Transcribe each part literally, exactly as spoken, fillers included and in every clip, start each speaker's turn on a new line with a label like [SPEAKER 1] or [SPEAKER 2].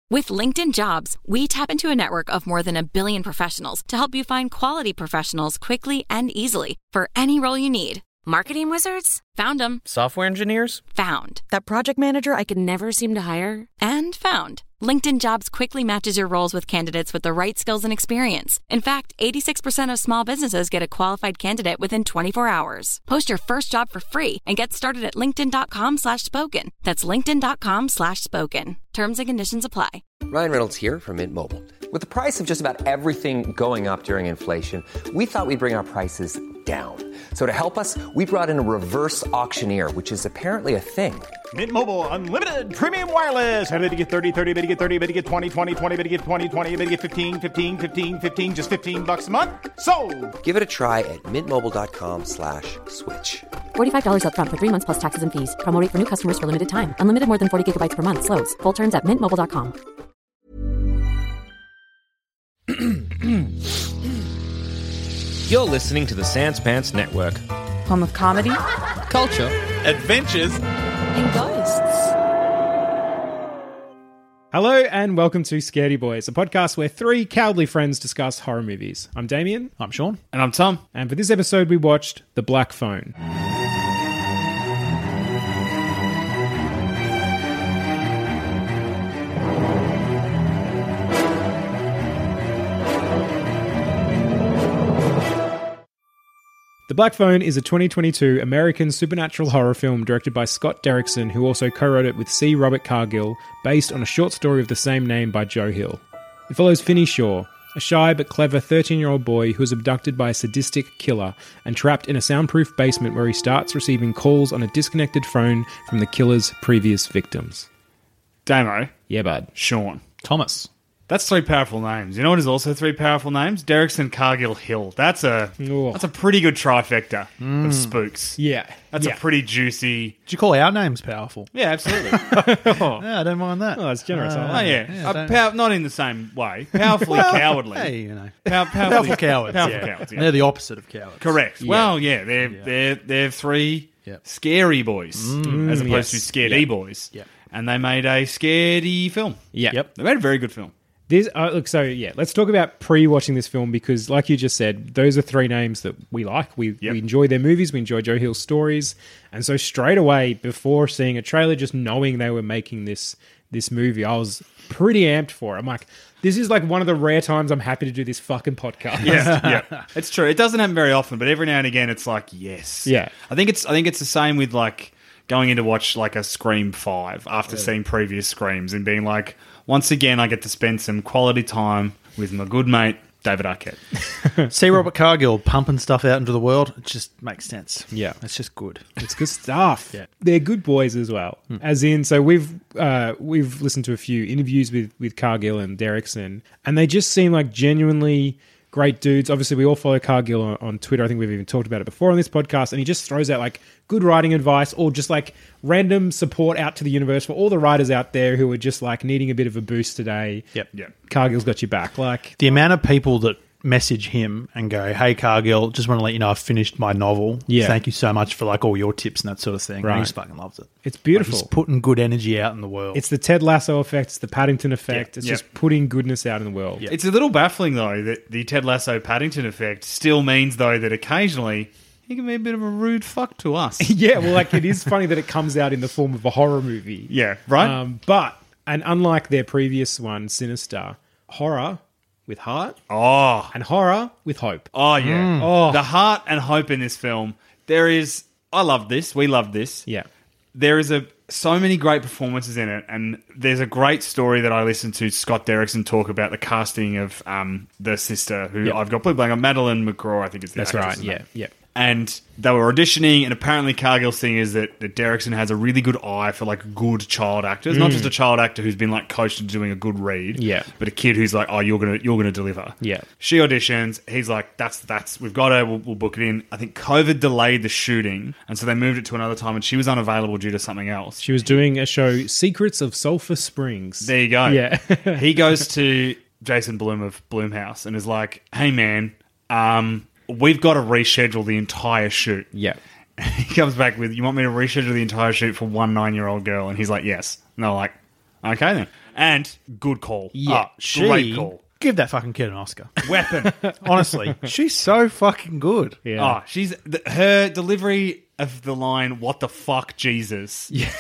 [SPEAKER 1] With LinkedIn Jobs, we tap into a network of more than a billion professionals to help you find quality professionals quickly and easily for any role you need. Marketing wizards? Found them.
[SPEAKER 2] Software engineers?
[SPEAKER 1] Found. That project manager I could never seem to hire? And found. LinkedIn Jobs quickly matches your roles with candidates with the right skills and experience. In fact, eighty-six percent of small businesses get a qualified candidate within twenty-four hours. Post your first job for free and get started at linkedin.com slash spoken. That's linkedin.com slash spoken. Terms and conditions apply.
[SPEAKER 3] Ryan Reynolds here from Mint Mobile. With the price of just about everything going up during inflation, we thought we'd bring our prices down. So to help us, we brought in a reverse auctioneer, which is apparently a thing.
[SPEAKER 4] Mint Mobile Unlimited Premium Wireless. How to get thirty, thirty, how to get thirty, how to get twenty, twenty, twenty, how to get twenty, twenty, how to get fifteen, fifteen, fifteen, fifteen, just fifteen bucks a month? Sold!
[SPEAKER 3] Give it a try at mintmobile.com slash switch.
[SPEAKER 5] forty-five dollars up front for three months plus taxes and fees. Promo rate for new customers for limited time. Unlimited more than forty gigabytes per month. Slows full terms at mint mobile dot com.
[SPEAKER 2] You're listening to the Sans Pants Network.
[SPEAKER 6] Home of comedy,
[SPEAKER 2] Culture.
[SPEAKER 7] Adventures.
[SPEAKER 6] and ghosts.
[SPEAKER 8] Hello and welcome to Scaredy Boys, a podcast where three cowardly friends discuss horror movies. I'm Damien.
[SPEAKER 7] I'm Sean.
[SPEAKER 4] And I'm Tom.
[SPEAKER 8] And for this episode, we watched The Black Phone. The Black Phone is a twenty twenty-two American supernatural horror film directed by Scott Derrickson, who also co-wrote it with C. Robert Cargill, based on a short story of the same name by Joe Hill. It follows Finney Shaw, a shy but clever thirteen-year-old boy who is abducted by a sadistic killer and trapped in a soundproof basement where he starts receiving calls on a disconnected phone from the killer's previous victims.
[SPEAKER 4] Damo.
[SPEAKER 8] Yeah, bud.
[SPEAKER 4] Sean.
[SPEAKER 7] Thomas.
[SPEAKER 4] That's three powerful names. You know what is also three powerful names? Derrickson, Cargill, Hill. That's a
[SPEAKER 8] Oh.
[SPEAKER 4] that's a pretty good trifecta of spooks.
[SPEAKER 8] Yeah.
[SPEAKER 4] That's
[SPEAKER 8] yeah.
[SPEAKER 4] a pretty juicy...
[SPEAKER 7] Did you call our names powerful?
[SPEAKER 4] Yeah, absolutely.
[SPEAKER 7] Yeah, I don't mind that.
[SPEAKER 8] Oh, that's generous. I
[SPEAKER 4] Oh,
[SPEAKER 8] like
[SPEAKER 4] yeah.
[SPEAKER 7] Yeah,
[SPEAKER 4] uh,
[SPEAKER 7] don't-
[SPEAKER 4] pow- not in the same way. Powerfully cowardly.
[SPEAKER 7] Hey, you know.
[SPEAKER 4] Pow- powerfully,
[SPEAKER 7] Powerful cowards.
[SPEAKER 4] Powerful
[SPEAKER 7] yeah.
[SPEAKER 4] cowards, yeah.
[SPEAKER 7] They're the opposite of cowards.
[SPEAKER 4] Correct.
[SPEAKER 8] Yeah.
[SPEAKER 4] Well, yeah, they're, they're, they're three
[SPEAKER 7] Yep.
[SPEAKER 4] scary boys as opposed
[SPEAKER 8] yes.
[SPEAKER 4] to scaredy boys.
[SPEAKER 7] Yep.
[SPEAKER 4] And they made a scaredy film.
[SPEAKER 8] Yeah.
[SPEAKER 7] Yep.
[SPEAKER 4] They made a very good film.
[SPEAKER 8] This uh, look so yeah. Let's talk about pre-watching this film because, like you just said, those are three names that we like. We
[SPEAKER 4] Yep.
[SPEAKER 8] we enjoy their movies. We enjoy Joe Hill's stories, and so straight away before seeing a trailer, just knowing they were making this this movie, I was pretty amped for it. I'm like, this is like one of the rare times I'm happy to do this fucking podcast.
[SPEAKER 4] Yeah, yeah, it's true. It doesn't happen very often, but every now and again, it's like yes.
[SPEAKER 8] Yeah.
[SPEAKER 4] I think it's I think it's the same with like going in to watch like a Scream five after seeing previous Screams and being like, once again, I get to spend some quality time with my good mate David Arquette.
[SPEAKER 7] See Robert Cargill pumping stuff out into the world. It just makes sense.
[SPEAKER 8] Yeah.
[SPEAKER 7] It's just good.
[SPEAKER 8] It's good stuff.
[SPEAKER 7] Yeah.
[SPEAKER 8] They're good boys as well. As in, so we've uh, we've listened to a few interviews with with Cargill and Derrickson, and they just seem like genuinely great dudes. Obviously, we all follow Cargill on, on Twitter. I think we've even talked about it before on this podcast, and he just throws out like good writing advice or just like random support out to the universe for all the writers out there who are just like needing a bit of a boost today.
[SPEAKER 7] Yep.
[SPEAKER 4] Yep.
[SPEAKER 8] Cargill's got your back. Like,
[SPEAKER 7] The amount of people that message him and go, hey, Cargill, just want to let you know I've finished my novel.
[SPEAKER 8] Yeah.
[SPEAKER 7] Thank you so much for like all your tips and that sort of thing.
[SPEAKER 8] Right.
[SPEAKER 7] And he just fucking loves it.
[SPEAKER 8] it's beautiful.
[SPEAKER 7] Like, he's putting good energy out in the world.
[SPEAKER 8] It's the Ted Lasso effect. It's the Paddington effect.
[SPEAKER 4] Yeah.
[SPEAKER 8] It's
[SPEAKER 4] Yeah.
[SPEAKER 8] just putting goodness out in the world.
[SPEAKER 4] It's a little baffling though that the Ted Lasso Paddington effect still means though that occasionally he can be a bit of a rude fuck to us.
[SPEAKER 8] Yeah, well, like it is funny that it comes out in the form of a horror movie.
[SPEAKER 4] Yeah, right.
[SPEAKER 8] Um, but, and unlike their previous one, Sinister, horror with heart
[SPEAKER 4] oh,
[SPEAKER 8] and horror with hope.
[SPEAKER 4] oh yeah.
[SPEAKER 8] Oh.
[SPEAKER 4] The heart and hope in this film. There is. I love this. We love this.
[SPEAKER 8] Yeah.
[SPEAKER 4] There is a so many great performances in it, and there's a great story that I listened to Scott Derrickson talk about the casting of um, the sister, who
[SPEAKER 8] Yep.
[SPEAKER 4] I've got put blank on, Madeline McGraw, I think is the
[SPEAKER 8] That's right.
[SPEAKER 4] actress's
[SPEAKER 8] Yeah.
[SPEAKER 4] name.
[SPEAKER 8] Yeah.
[SPEAKER 4] And they were auditioning, and apparently Cargill's thing is that, that Derrickson has a really good eye for like good child actors, not just a child actor who's been like coached into doing a good read,
[SPEAKER 8] Yeah.
[SPEAKER 4] but a kid who's like, oh, you're gonna you're gonna deliver.
[SPEAKER 8] Yeah.
[SPEAKER 4] She auditions. He's like, that's that's we've got her. We'll, we'll book it in. I think COVID delayed the shooting, and so they moved it to another time, and she was unavailable due to something else.
[SPEAKER 8] She was doing a show, Secrets of Sulphur Springs.
[SPEAKER 4] There you go.
[SPEAKER 8] Yeah.
[SPEAKER 4] He goes to Jason Blum of Blumhouse and is like, hey man, um, we've got to reschedule the entire shoot.
[SPEAKER 8] Yeah.
[SPEAKER 4] He comes back with, you want me to reschedule the entire shoot for one nine-year-old girl? And he's like, yes. And they're like, okay then. And good call.
[SPEAKER 7] Yeah,
[SPEAKER 4] Oh,
[SPEAKER 7] she
[SPEAKER 4] great call.
[SPEAKER 7] give that fucking kid an Oscar.
[SPEAKER 4] Weapon.
[SPEAKER 7] Honestly, she's so fucking good.
[SPEAKER 4] Oh, she's th- her delivery of the line "What the fuck, Jesus?" Yeah,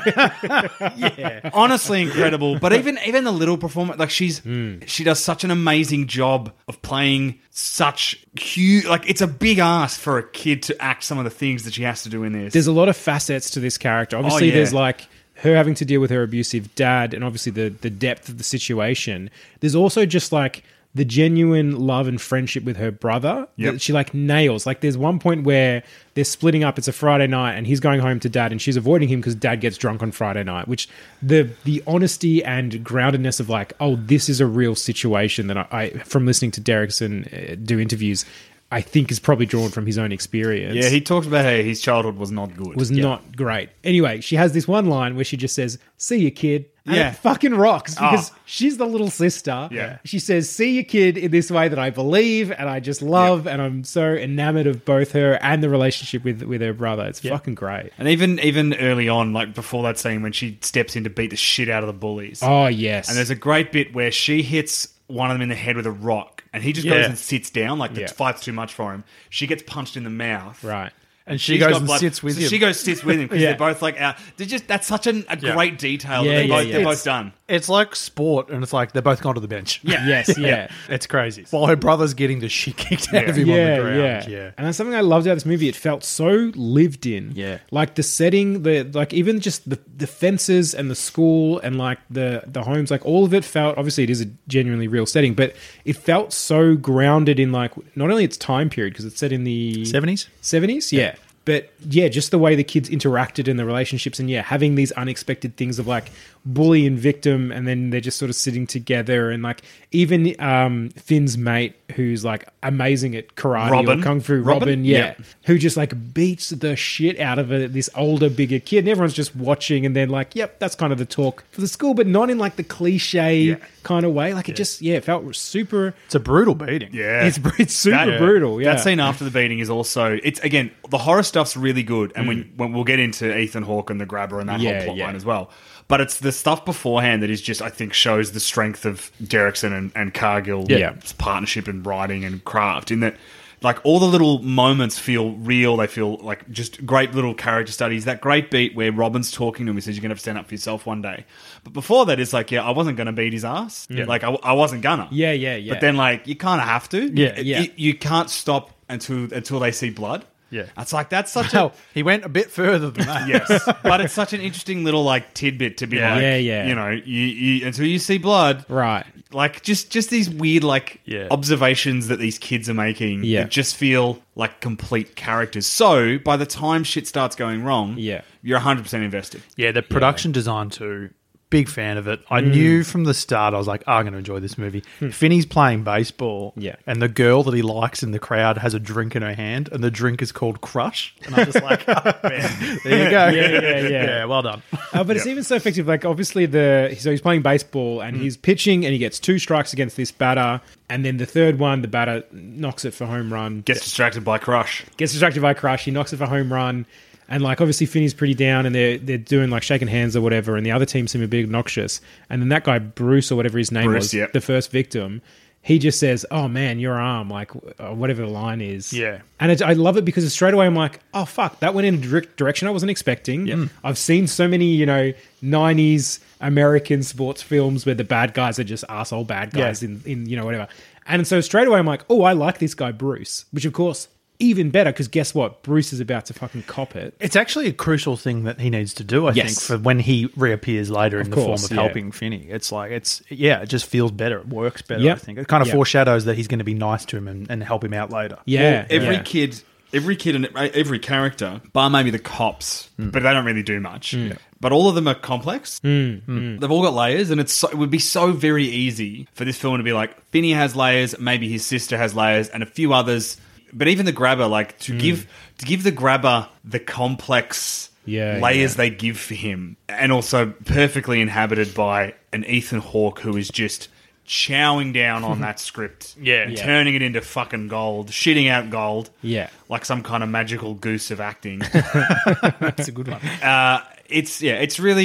[SPEAKER 7] Yeah,
[SPEAKER 4] honestly incredible. But even even the little performance, like she's
[SPEAKER 7] Hmm.
[SPEAKER 4] she does such an amazing job of playing such huge. Like it's a big ask for a kid to act some of the things that she has to do in this.
[SPEAKER 8] There's a lot of facets to this character. Obviously,
[SPEAKER 4] yeah.
[SPEAKER 8] there's like her having to deal with her abusive dad, and obviously the the depth of the situation. There's also just like the genuine love and friendship with her brother
[SPEAKER 4] Yep.
[SPEAKER 8] that she like nails. Like there's one point where they're splitting up. It's a Friday night, and he's going home to dad, and she's avoiding him because dad gets drunk on Friday night. Which the the honesty and groundedness of like, oh, this is a real situation that I, I from listening to Derrickson uh, do interviews, I think is probably drawn from his own experience.
[SPEAKER 4] yeah, he talks about how his childhood was not good.
[SPEAKER 8] was not great. Anyway, she has this one line where she just says, "See you, kid." And
[SPEAKER 4] Yeah.
[SPEAKER 8] it fucking rocks because
[SPEAKER 4] Oh.
[SPEAKER 8] she's the little sister.
[SPEAKER 4] Yeah.
[SPEAKER 8] She says, "See you, kid," in this way that I believe and I just love, and I'm so enamored of both her and the relationship with with her brother. It's fucking great.
[SPEAKER 4] And even even early on, like before that scene when she steps in to beat the shit out of the bullies.
[SPEAKER 8] Oh yes,
[SPEAKER 4] And there's a great bit where she hits one of them in the head with a rock, and he just
[SPEAKER 7] Yeah.
[SPEAKER 4] goes and sits down, like the
[SPEAKER 8] Yeah.
[SPEAKER 4] fight's too much for him. She gets punched in the mouth.
[SPEAKER 8] right.
[SPEAKER 7] and she
[SPEAKER 4] She's
[SPEAKER 7] goes
[SPEAKER 4] got
[SPEAKER 7] and
[SPEAKER 4] blood-
[SPEAKER 7] sits with
[SPEAKER 4] so
[SPEAKER 7] him.
[SPEAKER 4] She goes sits with him because
[SPEAKER 8] Yeah.
[SPEAKER 4] they're both like out. They're just that's such an, a
[SPEAKER 7] Yeah.
[SPEAKER 4] great detail.
[SPEAKER 8] Yeah,
[SPEAKER 4] that they're
[SPEAKER 8] yeah,
[SPEAKER 4] both
[SPEAKER 8] yeah.
[SPEAKER 4] they're
[SPEAKER 8] It's-
[SPEAKER 4] both done.
[SPEAKER 7] It's like sport, and it's like they're both gone to the bench.
[SPEAKER 4] Yeah.
[SPEAKER 8] Yes, yeah.
[SPEAKER 7] It's crazy. While her brother's getting the shit kicked out of him
[SPEAKER 8] yeah,
[SPEAKER 7] on the ground.
[SPEAKER 8] yeah,
[SPEAKER 7] Yeah.
[SPEAKER 8] And that's something I loved about this movie. It felt so lived in.
[SPEAKER 7] Yeah.
[SPEAKER 8] Like the setting, the like even just the, the fences and the school and like the the homes, like all of it felt. Obviously, it is a genuinely real setting, but it felt so grounded in like not only its time period because it's set in the
[SPEAKER 7] seventies?
[SPEAKER 8] seventies, yeah. But yeah, just the way the kids interacted in the relationships, and yeah, having these unexpected things of like bully and victim, and then they're just sort of sitting together, and like even um, Finn's mate, who's like amazing at karate
[SPEAKER 4] Robin.
[SPEAKER 8] or kung fu,
[SPEAKER 4] Robin?
[SPEAKER 8] Robin, yeah,
[SPEAKER 4] Yeah.
[SPEAKER 8] who just like beats the shit out of a, this older, bigger kid, and everyone's just watching, and then like, yep, that's kind of the talk for the school, but not in like the cliche
[SPEAKER 4] Yeah.
[SPEAKER 8] kind of way. Like it just, yeah, it felt super.
[SPEAKER 7] It's a brutal beating.
[SPEAKER 4] Yeah,
[SPEAKER 8] It's it's super
[SPEAKER 4] That-
[SPEAKER 8] brutal. Yeah,
[SPEAKER 4] That scene after the beating is also it's again the horror stuff's really good, and when when we'll get into Ethan Hawke and the grabber and that
[SPEAKER 8] Yeah,
[SPEAKER 4] whole plot
[SPEAKER 8] yeah.
[SPEAKER 4] line as well. But it's the stuff beforehand that is just I think shows the strength of Derrickson and, and Cargill's
[SPEAKER 8] Yeah.
[SPEAKER 4] partnership in writing and craft. In that, like all the little moments feel real. They feel like just great little character studies. That great beat where Robin's talking to him, he says, "You're gonna have to stand up for yourself one day." But before that, it's like, yeah, I wasn't gonna beat his ass. Like I, I wasn't gonna.
[SPEAKER 8] Yeah, yeah, yeah.
[SPEAKER 4] But then, like, you kind of have to.
[SPEAKER 7] Yeah.
[SPEAKER 4] It-
[SPEAKER 8] Yeah.
[SPEAKER 4] it- you can't stop until until they see blood.
[SPEAKER 7] Yeah.
[SPEAKER 4] It's like that's such
[SPEAKER 7] Well,
[SPEAKER 4] a
[SPEAKER 7] he went a bit further than that.
[SPEAKER 4] yes, but it's such an interesting little like tidbit to be
[SPEAKER 7] Yeah.
[SPEAKER 4] like,
[SPEAKER 8] Yeah, yeah.
[SPEAKER 4] you know, you, you until you see blood,
[SPEAKER 8] right.
[SPEAKER 4] like just just these weird like
[SPEAKER 7] Yeah.
[SPEAKER 4] observations that these kids are making
[SPEAKER 8] Yeah.
[SPEAKER 4] that just feel like complete characters. So by the time shit starts going wrong,
[SPEAKER 8] Yeah.
[SPEAKER 4] you're one hundred percent invested.
[SPEAKER 7] Yeah, the production design too. Big fan of it. I knew from the start I was like, oh, I'm going to enjoy this movie. Finney's playing baseball,
[SPEAKER 8] Yeah.
[SPEAKER 7] and the girl that he likes in the crowd has a drink in her hand, and the drink is called Crush. And I'm just like, oh, man, there you go.
[SPEAKER 8] Yeah, yeah, yeah.
[SPEAKER 7] yeah, well done.
[SPEAKER 8] Uh, but it's even so effective. Like obviously the so he's playing baseball and he's pitching and he gets two strikes against this batter, and then the third one the batter knocks it for home run.
[SPEAKER 4] Gets distracted by Crush.
[SPEAKER 8] Gets distracted by Crush. He knocks it for home run. And like obviously Finney's pretty down and they're they're doing like shaking hands or whatever, and the other team seem a bit obnoxious. And then that guy Bruce or whatever his name
[SPEAKER 4] Bruce,
[SPEAKER 8] was,
[SPEAKER 4] yeah.
[SPEAKER 8] the first victim, he just says, "Oh man, your arm," like uh, whatever the line is.
[SPEAKER 7] Yeah.
[SPEAKER 8] And it, I love it because straight away I'm like, "Oh fuck, that went in a direct direction I wasn't expecting." I've seen so many you know nineties American sports films where the bad guys are just arsehole bad guys
[SPEAKER 7] Yeah.
[SPEAKER 8] in in you know whatever. And so straight away I'm like, "Oh, I like this guy Bruce," which of course. Even better, because guess what? Bruce is about to fucking cop it.
[SPEAKER 7] It's actually a crucial thing that he needs to do, I
[SPEAKER 8] Yes.
[SPEAKER 7] think, for when he reappears later
[SPEAKER 8] Of
[SPEAKER 7] in the
[SPEAKER 8] course,
[SPEAKER 7] form of
[SPEAKER 8] yeah.
[SPEAKER 7] helping Finney. It's like, it's yeah, it just feels better. It works better,
[SPEAKER 8] Yep.
[SPEAKER 7] I think. It kind of
[SPEAKER 8] Yep.
[SPEAKER 7] foreshadows that he's going to be nice to him and, and help him out later.
[SPEAKER 8] Yeah.
[SPEAKER 4] Every
[SPEAKER 8] yeah.
[SPEAKER 4] kid, every kid, and every character, bar maybe the cops,
[SPEAKER 8] Mm.
[SPEAKER 4] but they don't really do much. But all of them are complex.
[SPEAKER 8] Mm.
[SPEAKER 4] They've all got layers, and it's so, it would be so very easy for this film to be like Finney has layers, maybe his sister has layers, and a few others. But even the grabber, like to give to give the grabber the complex
[SPEAKER 8] Yeah,
[SPEAKER 4] layers
[SPEAKER 8] yeah.
[SPEAKER 4] they give for him, and also perfectly inhabited by an Ethan Hawke who is just chowing down on that script,
[SPEAKER 7] Yeah.
[SPEAKER 4] and
[SPEAKER 7] Yeah.
[SPEAKER 4] turning it into fucking gold, shitting out gold,
[SPEAKER 8] Yeah.
[SPEAKER 4] like some kind of magical goose of acting.
[SPEAKER 7] That's a good one.
[SPEAKER 4] uh, it's yeah, it's really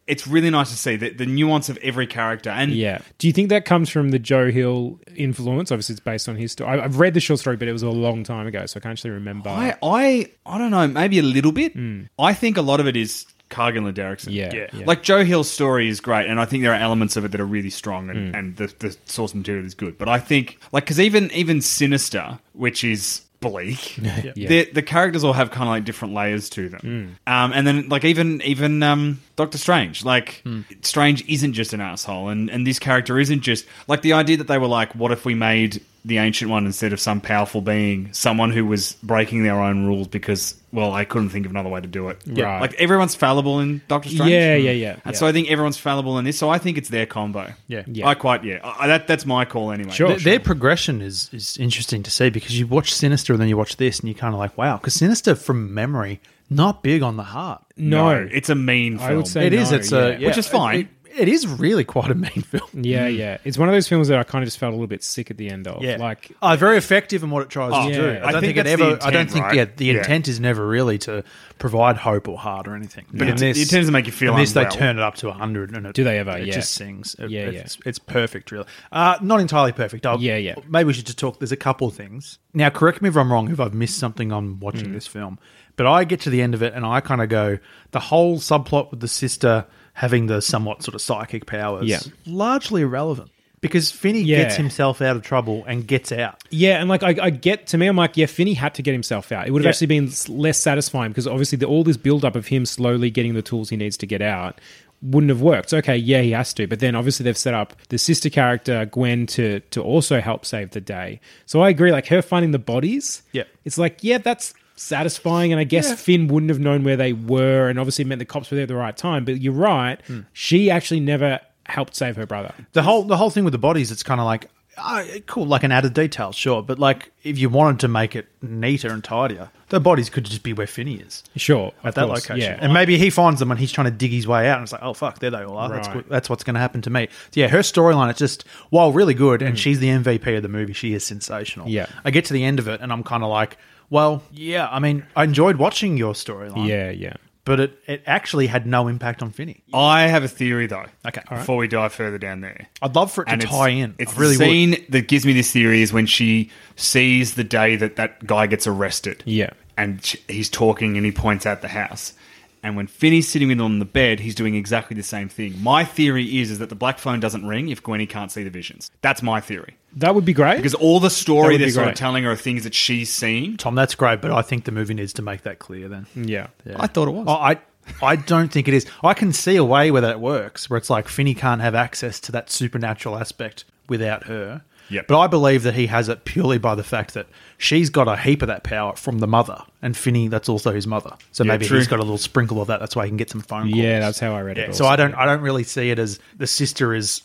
[SPEAKER 4] it's really nice to see the, the nuance of every character. And
[SPEAKER 8] Yeah. Do you think that comes from the Joe Hill influence? Obviously, it's based on his story. I- I've read the short story, but it was a long time ago, so I can't actually remember.
[SPEAKER 4] I, I, I don't know, maybe a little bit. I think a lot of it is Cargill and Derrickson.
[SPEAKER 8] Yeah, Yeah. yeah.
[SPEAKER 4] Like Joe Hill's story is great, and I think there are elements of it that are really strong, and, and the, the source material is good. But I think, like, because even even Sinister, which is bleak,
[SPEAKER 8] Yeah.
[SPEAKER 4] the the characters all have kind of like different layers to them. Um, and then like even even um, Doctor Strange, like Strange isn't just an asshole, and and this character isn't just like the idea that they were like, what if we made the Ancient One, instead of some powerful being, someone who was breaking their own rules because, well, I couldn't think of another way to do it.
[SPEAKER 8] Yeah. Right.
[SPEAKER 4] Like, everyone's fallible in Doctor Strange.
[SPEAKER 8] Yeah, yeah, yeah.
[SPEAKER 4] And
[SPEAKER 8] yeah.
[SPEAKER 4] so I think everyone's fallible in this, so I think it's their combo.
[SPEAKER 7] Yeah.
[SPEAKER 8] Yeah.
[SPEAKER 4] I quite, yeah. I, that, that's my call anyway.
[SPEAKER 8] Sure.
[SPEAKER 7] Their, their progression is, is interesting to see because you watch Sinister and then you watch this and you're kind of like, wow. Because Sinister, from memory, not big on the heart.
[SPEAKER 8] No.
[SPEAKER 4] No, it's a mean film.
[SPEAKER 8] I would say
[SPEAKER 7] It is.
[SPEAKER 8] no,
[SPEAKER 7] It's
[SPEAKER 8] yeah.
[SPEAKER 7] a, yeah,
[SPEAKER 4] Which is fine.
[SPEAKER 7] It, it is really quite a mean film.
[SPEAKER 8] Yeah, yeah. It's one of those films that I kind of just felt a little bit sick at the end of. Like,
[SPEAKER 7] oh, very effective in what it tries
[SPEAKER 4] Oh,
[SPEAKER 7] to do.
[SPEAKER 8] yeah.
[SPEAKER 7] I
[SPEAKER 4] I
[SPEAKER 7] don't
[SPEAKER 4] think
[SPEAKER 7] think, it
[SPEAKER 4] that's the
[SPEAKER 7] ever. I
[SPEAKER 4] intent,
[SPEAKER 7] don't think.
[SPEAKER 4] right?
[SPEAKER 7] Yeah, the
[SPEAKER 4] Yeah.
[SPEAKER 7] intent is never really to provide hope or heart or anything. But
[SPEAKER 4] No.
[SPEAKER 7] in this,
[SPEAKER 4] It tends to make you feel
[SPEAKER 7] in this,
[SPEAKER 4] unwell.
[SPEAKER 7] they turn it up to a hundred, and it,
[SPEAKER 8] Do they ever?
[SPEAKER 7] It
[SPEAKER 8] Yeah.
[SPEAKER 7] just sings. It-
[SPEAKER 8] Yeah,
[SPEAKER 7] it's, it's perfect, really. Uh, not entirely perfect. I'll,
[SPEAKER 8] Yeah, yeah.
[SPEAKER 7] Maybe we should just talk. There's a couple of things. Now, correct me if I'm wrong. If I've missed something on
[SPEAKER 8] Mm.
[SPEAKER 7] watching this film, but I get to the end of it and I kind of go, the whole subplot with the sister having the somewhat sort of psychic powers,
[SPEAKER 8] Yeah.
[SPEAKER 7] largely irrelevant. Because Finney
[SPEAKER 8] Yeah.
[SPEAKER 7] gets himself out of trouble and gets out.
[SPEAKER 8] yeah, and like I, I get to me, I'm like, yeah, Finney had to get himself out. It would have
[SPEAKER 7] Yeah.
[SPEAKER 8] actually been s- less satisfying because obviously the, all this build up of him slowly getting the tools he needs to get out wouldn't have worked. Okay, yeah, he has to, but then obviously they've set up the sister character Gwen to to also help save the day. So I agree, like her finding the bodies.
[SPEAKER 7] Yeah.
[SPEAKER 8] it's like yeah, that's satisfying, and I guess Finn wouldn't have known where they were, and obviously it meant the cops were there at the right time. But you're right, she actually never helped save her brother.
[SPEAKER 7] The whole the whole thing with the bodies, it's kind of like, oh, cool, like an added detail, sure. But like, if you wanted to make it neater and tidier, the bodies could just be where Finney is.
[SPEAKER 8] Sure,
[SPEAKER 7] At
[SPEAKER 8] of
[SPEAKER 7] that
[SPEAKER 8] course,
[SPEAKER 7] location.
[SPEAKER 8] yeah.
[SPEAKER 7] And maybe he finds them and he's trying to dig his way out and it's like, oh, fuck, there they all are. That's,
[SPEAKER 8] Right.
[SPEAKER 7] what- that's what's going to happen to me. So, yeah, her storyline, it's just, while really good, and she's the M V P of the movie, she is sensational.
[SPEAKER 8] Yeah.
[SPEAKER 7] I get to the end of it and I'm kind of like, well, yeah, I mean, I enjoyed watching your storyline.
[SPEAKER 8] Yeah, yeah.
[SPEAKER 7] But it, it actually had no impact on Finney.
[SPEAKER 4] I have a theory, though.
[SPEAKER 7] Okay.
[SPEAKER 4] Before we dive further down there.
[SPEAKER 7] I'd love for it to
[SPEAKER 4] And it's-
[SPEAKER 7] tie in.
[SPEAKER 4] It's
[SPEAKER 7] I really
[SPEAKER 4] the
[SPEAKER 7] would.
[SPEAKER 4] scene that gives me this theory is when she sees the day that that guy gets arrested.
[SPEAKER 8] Yeah.
[SPEAKER 4] And she, he's talking and he points out the house. And when Finney's sitting with him on the bed, he's doing exactly the same thing. My theory is, is that the black phone doesn't ring if Gwenny can't see the visions. That's my theory.
[SPEAKER 8] That would be great.
[SPEAKER 4] Because all the
[SPEAKER 8] That
[SPEAKER 4] story
[SPEAKER 8] would
[SPEAKER 4] they're
[SPEAKER 8] be
[SPEAKER 4] sort of
[SPEAKER 8] great.
[SPEAKER 4] telling her are things that she's seeing.
[SPEAKER 7] Tom, that's great, but I think the movie needs to make that clear then.
[SPEAKER 8] yeah.
[SPEAKER 4] I thought it was.
[SPEAKER 7] Oh, I I don't think it is. I can see a way where that works, where it's like Finney can't have access to that supernatural aspect without her.
[SPEAKER 4] Yep.
[SPEAKER 7] But I believe that he has it purely by the fact that she's got a heap of that power from the mother, and Finney, that's also his mother. So
[SPEAKER 4] Yeah,
[SPEAKER 7] maybe
[SPEAKER 4] true.
[SPEAKER 7] he's got a little sprinkle of that. That's why he can get some phone calls.
[SPEAKER 8] Yeah, that's how I read it.
[SPEAKER 7] Yeah, so
[SPEAKER 8] also.
[SPEAKER 7] I don't I don't really see it as the sister is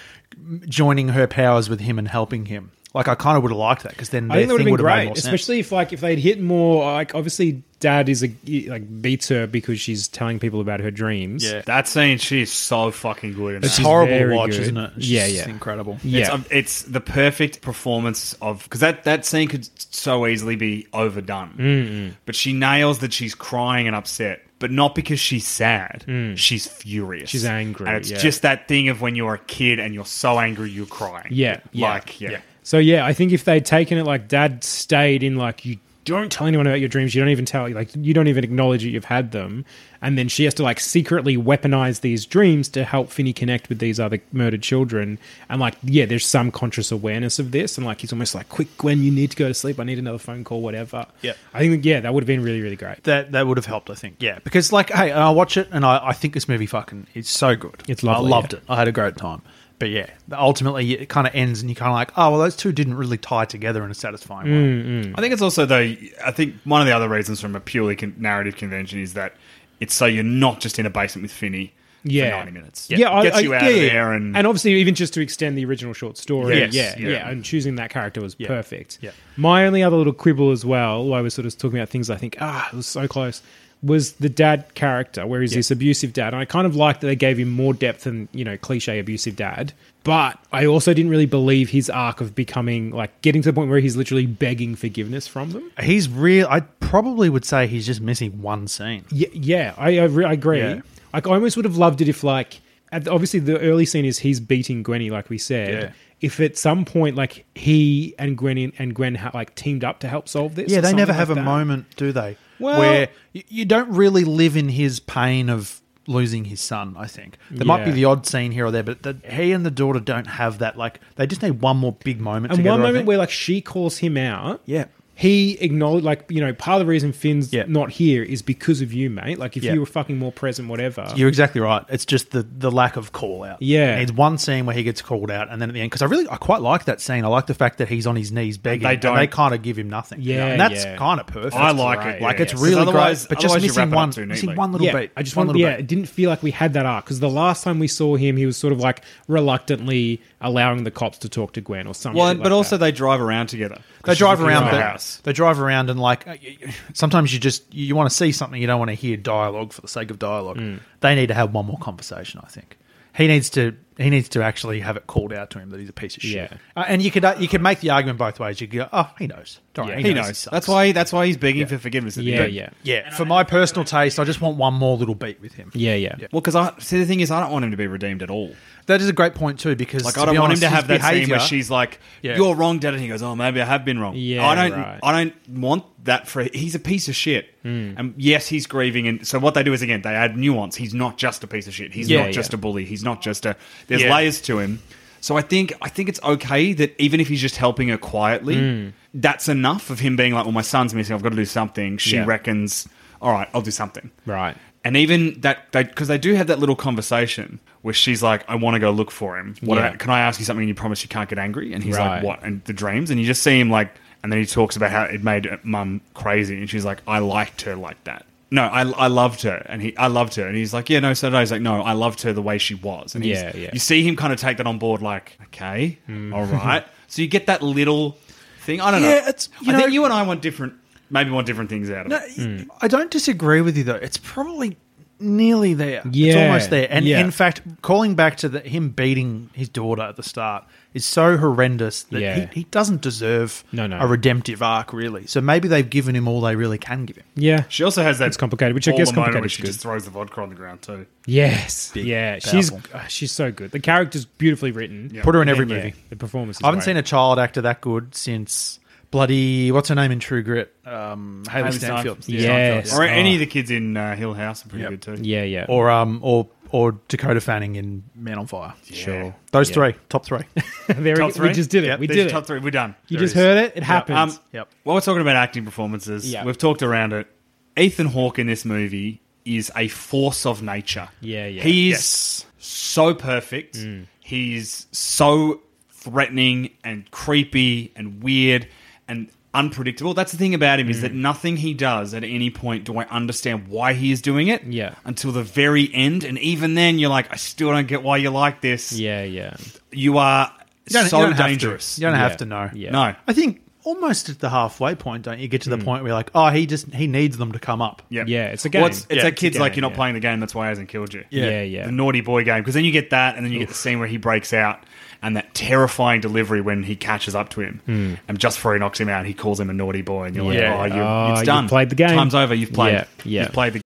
[SPEAKER 7] joining her powers with him and helping him. Like I kind of would have liked that because then
[SPEAKER 8] I think that
[SPEAKER 7] their
[SPEAKER 8] would have
[SPEAKER 7] thing
[SPEAKER 8] been
[SPEAKER 7] would have made
[SPEAKER 8] great,
[SPEAKER 7] more sense.
[SPEAKER 8] especially if like if they'd hit more. Like obviously, Dad is a like beats her because she's telling people about her dreams.
[SPEAKER 7] Yeah.
[SPEAKER 4] That scene, she is so fucking good. In
[SPEAKER 7] It's
[SPEAKER 4] that.
[SPEAKER 7] horrible to
[SPEAKER 8] very
[SPEAKER 7] watch,
[SPEAKER 8] good.
[SPEAKER 7] isn't it? It's
[SPEAKER 8] Yeah,
[SPEAKER 7] just
[SPEAKER 8] yeah.
[SPEAKER 7] incredible.
[SPEAKER 8] yeah.
[SPEAKER 4] It's, um, it's the perfect performance of because that, that scene could so easily be overdone, mm-hmm. but she nails that she's crying and upset, but not because she's sad. She's furious.
[SPEAKER 8] She's angry,
[SPEAKER 4] and it's
[SPEAKER 8] yeah.
[SPEAKER 4] just that thing of when you're a kid and you're so angry you're crying.
[SPEAKER 8] Yeah, yeah.
[SPEAKER 4] like yeah.
[SPEAKER 8] So yeah, I think if they'd taken it like Dad stayed in like you don't tell anyone about your dreams, you don't even tell like you don't even acknowledge that you've had them, and then she has to like secretly weaponize these dreams to help Finney connect with these other murdered children, and like yeah, there's some conscious awareness of this, and like he's almost like, quick Gwen, you need to go to sleep, I need another phone call, whatever.
[SPEAKER 7] Yeah.
[SPEAKER 8] I think yeah, that would have been really really great.
[SPEAKER 7] That that would have helped, I think. Yeah, because like, hey, I watch it and I, I think this movie fucking is so good.
[SPEAKER 8] It's lovely,
[SPEAKER 7] I loved
[SPEAKER 8] yeah.
[SPEAKER 7] it. I had a great time. But yeah, ultimately it kind of ends and you're kind of like, oh well, those two didn't really tie together in a satisfying way.
[SPEAKER 4] I think it's also though. I think one of the other reasons from a purely con- narrative convention is that it's so you're not just in a basement with Finney
[SPEAKER 8] Yeah,
[SPEAKER 4] for ninety minutes.
[SPEAKER 8] Yeah, I,
[SPEAKER 4] gets
[SPEAKER 8] I,
[SPEAKER 4] you out
[SPEAKER 8] yeah,
[SPEAKER 4] of
[SPEAKER 8] yeah.
[SPEAKER 4] there, and
[SPEAKER 8] and obviously even just to extend the original short story.
[SPEAKER 4] Yes,
[SPEAKER 8] yeah, yeah,
[SPEAKER 4] yeah.
[SPEAKER 8] and choosing that character was
[SPEAKER 7] Yeah.
[SPEAKER 8] perfect.
[SPEAKER 7] Yeah.
[SPEAKER 8] My only other little quibble as well, while I was sort of talking about things I think, ah, it was so close, was the dad character, where he's this abusive dad. And I kind of liked that they gave him more depth than, you know, cliche abusive dad. But I also didn't really believe his arc of becoming, like, getting to the point where he's literally begging forgiveness from them.
[SPEAKER 7] He's real. I probably would say he's just missing one scene.
[SPEAKER 8] Yeah, yeah I, I, re- I agree.
[SPEAKER 7] Yeah.
[SPEAKER 8] Like, I almost would have loved it if, like, at the, obviously the early scene is he's beating Gwenny, like we said.
[SPEAKER 7] Yeah.
[SPEAKER 8] If at some point, like, he and Gwen and Gwen ha- like teamed up to help solve this.
[SPEAKER 7] Yeah,
[SPEAKER 8] or
[SPEAKER 7] they
[SPEAKER 8] something
[SPEAKER 7] never
[SPEAKER 8] like
[SPEAKER 7] have a
[SPEAKER 8] that.
[SPEAKER 7] moment, do they?
[SPEAKER 8] Well-
[SPEAKER 7] where you, you don't really live in his pain of losing his son, I think. There might be
[SPEAKER 8] Yeah.
[SPEAKER 7] the odd scene here or there, but the, he and the daughter don't have that. Like, they just need one more big moment
[SPEAKER 8] And
[SPEAKER 7] together,
[SPEAKER 8] one
[SPEAKER 7] I
[SPEAKER 8] moment
[SPEAKER 7] think.
[SPEAKER 8] where, like, she calls him out.
[SPEAKER 7] Yeah.
[SPEAKER 8] He acknowledged, like, you know, part of the reason Finn's
[SPEAKER 7] Yeah.
[SPEAKER 8] not here is because of you, mate. Like, if
[SPEAKER 7] Yeah.
[SPEAKER 8] you were fucking more present, whatever.
[SPEAKER 7] You're exactly right. It's just the, the lack of call out.
[SPEAKER 8] Yeah.
[SPEAKER 7] It's one scene where he gets called out, and then at the end, because I really, I quite like that scene. I like the fact that he's on his knees begging,
[SPEAKER 4] they
[SPEAKER 7] and
[SPEAKER 4] don't-
[SPEAKER 7] they kind of give him nothing.
[SPEAKER 8] Yeah,
[SPEAKER 7] And that's
[SPEAKER 8] yeah.
[SPEAKER 7] kind of perfect.
[SPEAKER 4] I like
[SPEAKER 8] great.
[SPEAKER 4] it.
[SPEAKER 7] Like,
[SPEAKER 4] yeah,
[SPEAKER 7] it's
[SPEAKER 4] yeah.
[SPEAKER 7] really
[SPEAKER 4] 'Cause otherwise-
[SPEAKER 7] great, but just
[SPEAKER 4] otherwise you
[SPEAKER 7] missing
[SPEAKER 4] wrap it up
[SPEAKER 7] one,
[SPEAKER 4] too
[SPEAKER 7] missing
[SPEAKER 4] neatly.
[SPEAKER 7] one little
[SPEAKER 8] yeah,
[SPEAKER 7] beat.
[SPEAKER 8] I just
[SPEAKER 7] one
[SPEAKER 8] want,
[SPEAKER 7] little
[SPEAKER 8] yeah,
[SPEAKER 7] beat.
[SPEAKER 8] it didn't feel like we had that arc because the last time we saw him, he was sort of like reluctantly allowing the cops to talk to Gwen or something.
[SPEAKER 4] Well,
[SPEAKER 8] like
[SPEAKER 4] but also
[SPEAKER 8] that.
[SPEAKER 4] they drive around together.
[SPEAKER 7] They drive
[SPEAKER 4] She's
[SPEAKER 7] around,
[SPEAKER 4] looking
[SPEAKER 7] but
[SPEAKER 4] at the house.
[SPEAKER 7] they drive around and like uh, y- y- sometimes you just you want to see something, you don't want to hear dialogue for the sake of dialogue.
[SPEAKER 8] Mm.
[SPEAKER 7] They need to have one more conversation. I think he needs to he needs to actually have it called out to him that he's a piece of shit.
[SPEAKER 8] Yeah.
[SPEAKER 7] Uh, and you could uh, you could make the argument both ways. You could go, oh, he knows. Don't worry,
[SPEAKER 8] Yeah.
[SPEAKER 4] He
[SPEAKER 7] his
[SPEAKER 4] knows.
[SPEAKER 7] sucks.
[SPEAKER 4] That's why. That's why he's begging for forgiveness. At the
[SPEAKER 8] Yeah,
[SPEAKER 4] end.
[SPEAKER 8] yeah.
[SPEAKER 7] Yeah, for my personal taste, I just want one more little beat with him.
[SPEAKER 8] Yeah, yeah.
[SPEAKER 4] Well, because I see the thing is, I don't want him to be redeemed at all.
[SPEAKER 7] That is a great point too, because
[SPEAKER 4] Like,
[SPEAKER 7] to
[SPEAKER 4] I don't
[SPEAKER 7] be
[SPEAKER 4] want
[SPEAKER 7] honest,
[SPEAKER 4] him to
[SPEAKER 7] his
[SPEAKER 4] have that scene
[SPEAKER 7] behaviour-
[SPEAKER 4] where she's like,
[SPEAKER 7] Yeah.
[SPEAKER 4] "You're wrong, Dad," and he goes, "Oh, maybe I have been wrong."
[SPEAKER 8] Yeah,
[SPEAKER 4] I don't.
[SPEAKER 8] right.
[SPEAKER 4] I don't want that for. He's a piece of shit.
[SPEAKER 8] Hmm.
[SPEAKER 4] And yes, he's grieving, and so what they do is again they add nuance. He's not just a piece of shit. He's
[SPEAKER 8] Yeah,
[SPEAKER 4] not just
[SPEAKER 8] yeah.
[SPEAKER 4] a bully. He's not just a. There's
[SPEAKER 7] Yeah.
[SPEAKER 4] layers to him. So I think I think it's okay that even if he's just helping her quietly,
[SPEAKER 8] Hmm.
[SPEAKER 4] that's enough of him being like, "Well, my son's missing. I've got to do something." She
[SPEAKER 8] Yeah.
[SPEAKER 4] reckons, "All right, I'll do something."
[SPEAKER 8] Right.
[SPEAKER 4] And even that, because they, they do have that little conversation where she's like, "I want to go look for him. What
[SPEAKER 8] Yeah.
[SPEAKER 4] about- can I ask you something? And you promise you can't get angry?" And he's
[SPEAKER 8] Right.
[SPEAKER 4] like, "What?" And the dreams, and you just see him like, and then he talks about how it made Mum crazy, and she's like, "I liked her like that. No, I, I loved her, and he, I loved her." And he's like, "Yeah, no." So he's like, "No, I loved her the way she was." And he's,
[SPEAKER 8] Yeah, yeah.
[SPEAKER 4] you see him kind of take that on board, like, "Okay, all right." So you get that little thing. I don't know.
[SPEAKER 7] Yeah, it's- you
[SPEAKER 4] I
[SPEAKER 7] know-
[SPEAKER 4] think you and I want different, maybe want different things out of
[SPEAKER 7] No,
[SPEAKER 4] it.
[SPEAKER 7] I don't disagree with you though. It's probably nearly there. It's
[SPEAKER 8] Yeah,
[SPEAKER 7] almost there. And
[SPEAKER 8] yeah.
[SPEAKER 7] in fact, calling back to the, him beating his daughter at the start is so horrendous that
[SPEAKER 8] Yeah.
[SPEAKER 7] he, he doesn't deserve
[SPEAKER 8] No, no.
[SPEAKER 7] a redemptive arc, really. So maybe they've given him all they really can give him.
[SPEAKER 8] Yeah.
[SPEAKER 4] She also has that.
[SPEAKER 8] It's complicated, which I
[SPEAKER 4] all
[SPEAKER 8] guess
[SPEAKER 4] the moment
[SPEAKER 8] complicated
[SPEAKER 4] where
[SPEAKER 8] is
[SPEAKER 4] she
[SPEAKER 8] good.
[SPEAKER 4] just throws the vodka on the ground too.
[SPEAKER 8] Yes.
[SPEAKER 7] Big,
[SPEAKER 8] yeah. She's
[SPEAKER 7] powerful.
[SPEAKER 8] uh, she's so good. The character's beautifully written.
[SPEAKER 4] Yeah.
[SPEAKER 7] Put her in
[SPEAKER 8] And
[SPEAKER 7] every
[SPEAKER 8] then, yeah,
[SPEAKER 7] movie.
[SPEAKER 8] the performance is
[SPEAKER 7] I haven't
[SPEAKER 8] great.
[SPEAKER 7] seen a child actor that good since bloody, what's her name in True Grit? Um, Hayley
[SPEAKER 4] Hayley
[SPEAKER 7] Stanfield.
[SPEAKER 4] Steinfeld.
[SPEAKER 8] Yes.
[SPEAKER 4] Or
[SPEAKER 8] Oh.
[SPEAKER 4] any of the kids in uh, Hill House are pretty
[SPEAKER 7] Yep.
[SPEAKER 4] good too.
[SPEAKER 8] Yeah, yeah.
[SPEAKER 7] Or, um, or, or Dakota Fanning in Man on Fire.
[SPEAKER 8] Sure.
[SPEAKER 7] Those
[SPEAKER 8] Yeah.
[SPEAKER 7] three, top three.
[SPEAKER 8] there
[SPEAKER 4] Top
[SPEAKER 8] we,
[SPEAKER 4] three?
[SPEAKER 8] we just did it.
[SPEAKER 7] Yep,
[SPEAKER 8] we
[SPEAKER 4] These
[SPEAKER 8] did
[SPEAKER 4] are
[SPEAKER 8] it.
[SPEAKER 4] top three. We're done.
[SPEAKER 8] You
[SPEAKER 7] There
[SPEAKER 8] just
[SPEAKER 7] it is.
[SPEAKER 8] heard it. It happened.
[SPEAKER 4] Um,
[SPEAKER 7] Yep.
[SPEAKER 4] While we're talking about acting performances,
[SPEAKER 8] Yeah.
[SPEAKER 4] we've talked around it. Ethan Hawke in this movie is a force of nature.
[SPEAKER 8] Yeah, yeah.
[SPEAKER 4] He is
[SPEAKER 7] Yes.
[SPEAKER 4] so perfect. He's so threatening and creepy and weird and unpredictable. That's the thing about him is that nothing he does at any point do I understand why he is doing it.
[SPEAKER 8] Yeah.
[SPEAKER 4] Until the very end, and even then, you're like, I still don't get why you like this.
[SPEAKER 8] Yeah, yeah.
[SPEAKER 4] You are
[SPEAKER 7] You don't-
[SPEAKER 4] so
[SPEAKER 7] you don't have to.
[SPEAKER 4] dangerous.
[SPEAKER 7] You don't
[SPEAKER 8] Yeah.
[SPEAKER 7] have to know.
[SPEAKER 8] Yeah.
[SPEAKER 4] No.
[SPEAKER 7] I think almost at the halfway point, don't you get to the point where you're like, oh, he just he needs them to come up.
[SPEAKER 4] Yep.
[SPEAKER 8] Yeah, it's a game.
[SPEAKER 4] Well, it's, it's
[SPEAKER 7] Yeah,
[SPEAKER 4] like
[SPEAKER 7] it's a
[SPEAKER 4] kids like
[SPEAKER 8] game,
[SPEAKER 4] you're not
[SPEAKER 8] yeah.
[SPEAKER 4] playing the game. That's why he hasn't killed you.
[SPEAKER 8] Yeah, yeah.
[SPEAKER 4] The naughty boy game, because then you get that, and then you get the scene where he breaks out, and that terrifying delivery when he catches up to him, and just before he knocks him out, he calls him a naughty boy, and you're
[SPEAKER 8] Yeah.
[SPEAKER 4] like, oh, you,
[SPEAKER 8] Oh,
[SPEAKER 4] it's
[SPEAKER 8] you've
[SPEAKER 4] done.
[SPEAKER 8] played the game.
[SPEAKER 4] Time's over. You've played.
[SPEAKER 8] Yeah, yeah.
[SPEAKER 4] You've played the.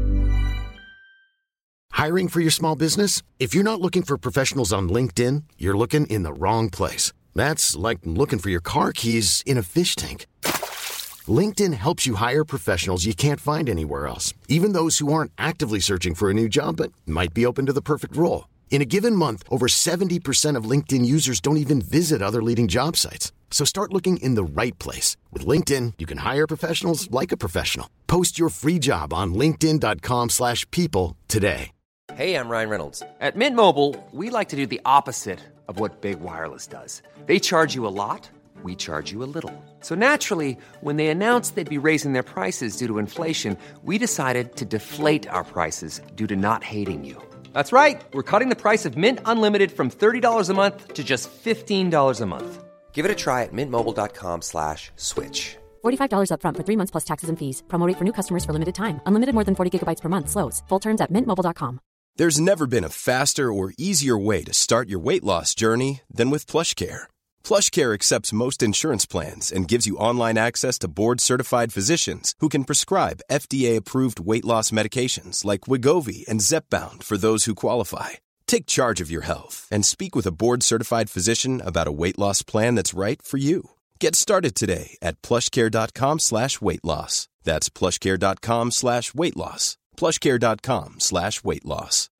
[SPEAKER 9] Hiring for your small business? If you're not looking for professionals on LinkedIn, you're looking in the wrong place. That's like looking for your car keys in a fish tank. LinkedIn helps you hire professionals you can't find anywhere else, even those who aren't actively searching for a new job but might be open to the perfect role. In a given month, over seventy percent of LinkedIn users don't even visit other leading job sites. So start looking in the right place. With LinkedIn, you can hire professionals like a professional. Post your free job on linkedin.com slash people today.
[SPEAKER 3] Hey, I'm Ryan Reynolds. At Mint Mobile, we like to do the opposite of what Big Wireless does. They charge you a lot, we charge you a little. So naturally, when they announced they'd be raising their prices due to inflation, we decided to deflate our prices due to not hating you. That's right. We're cutting the price of Mint Unlimited from thirty dollars a month to just fifteen dollars a month. Give it a try at mintmobile.com slash switch.
[SPEAKER 5] forty-five dollars upfront for three months plus taxes and fees. Promo rate for new customers for limited time. Unlimited more than forty gigabytes per month slows. Full terms at mint mobile dot com.
[SPEAKER 10] There's never been a faster or easier way to start your weight loss journey than with PlushCare. PlushCare accepts most insurance plans and gives you online access to board-certified physicians who can prescribe F D A-approved weight loss medications like Wegovy and Zepbound for those who qualify. Take charge of your health and speak with a board-certified physician about a weight loss plan that's right for you. Get started today at plushcare.com slash weight loss. That's plushcare.com slash weight loss. plushcare.com slash weight loss.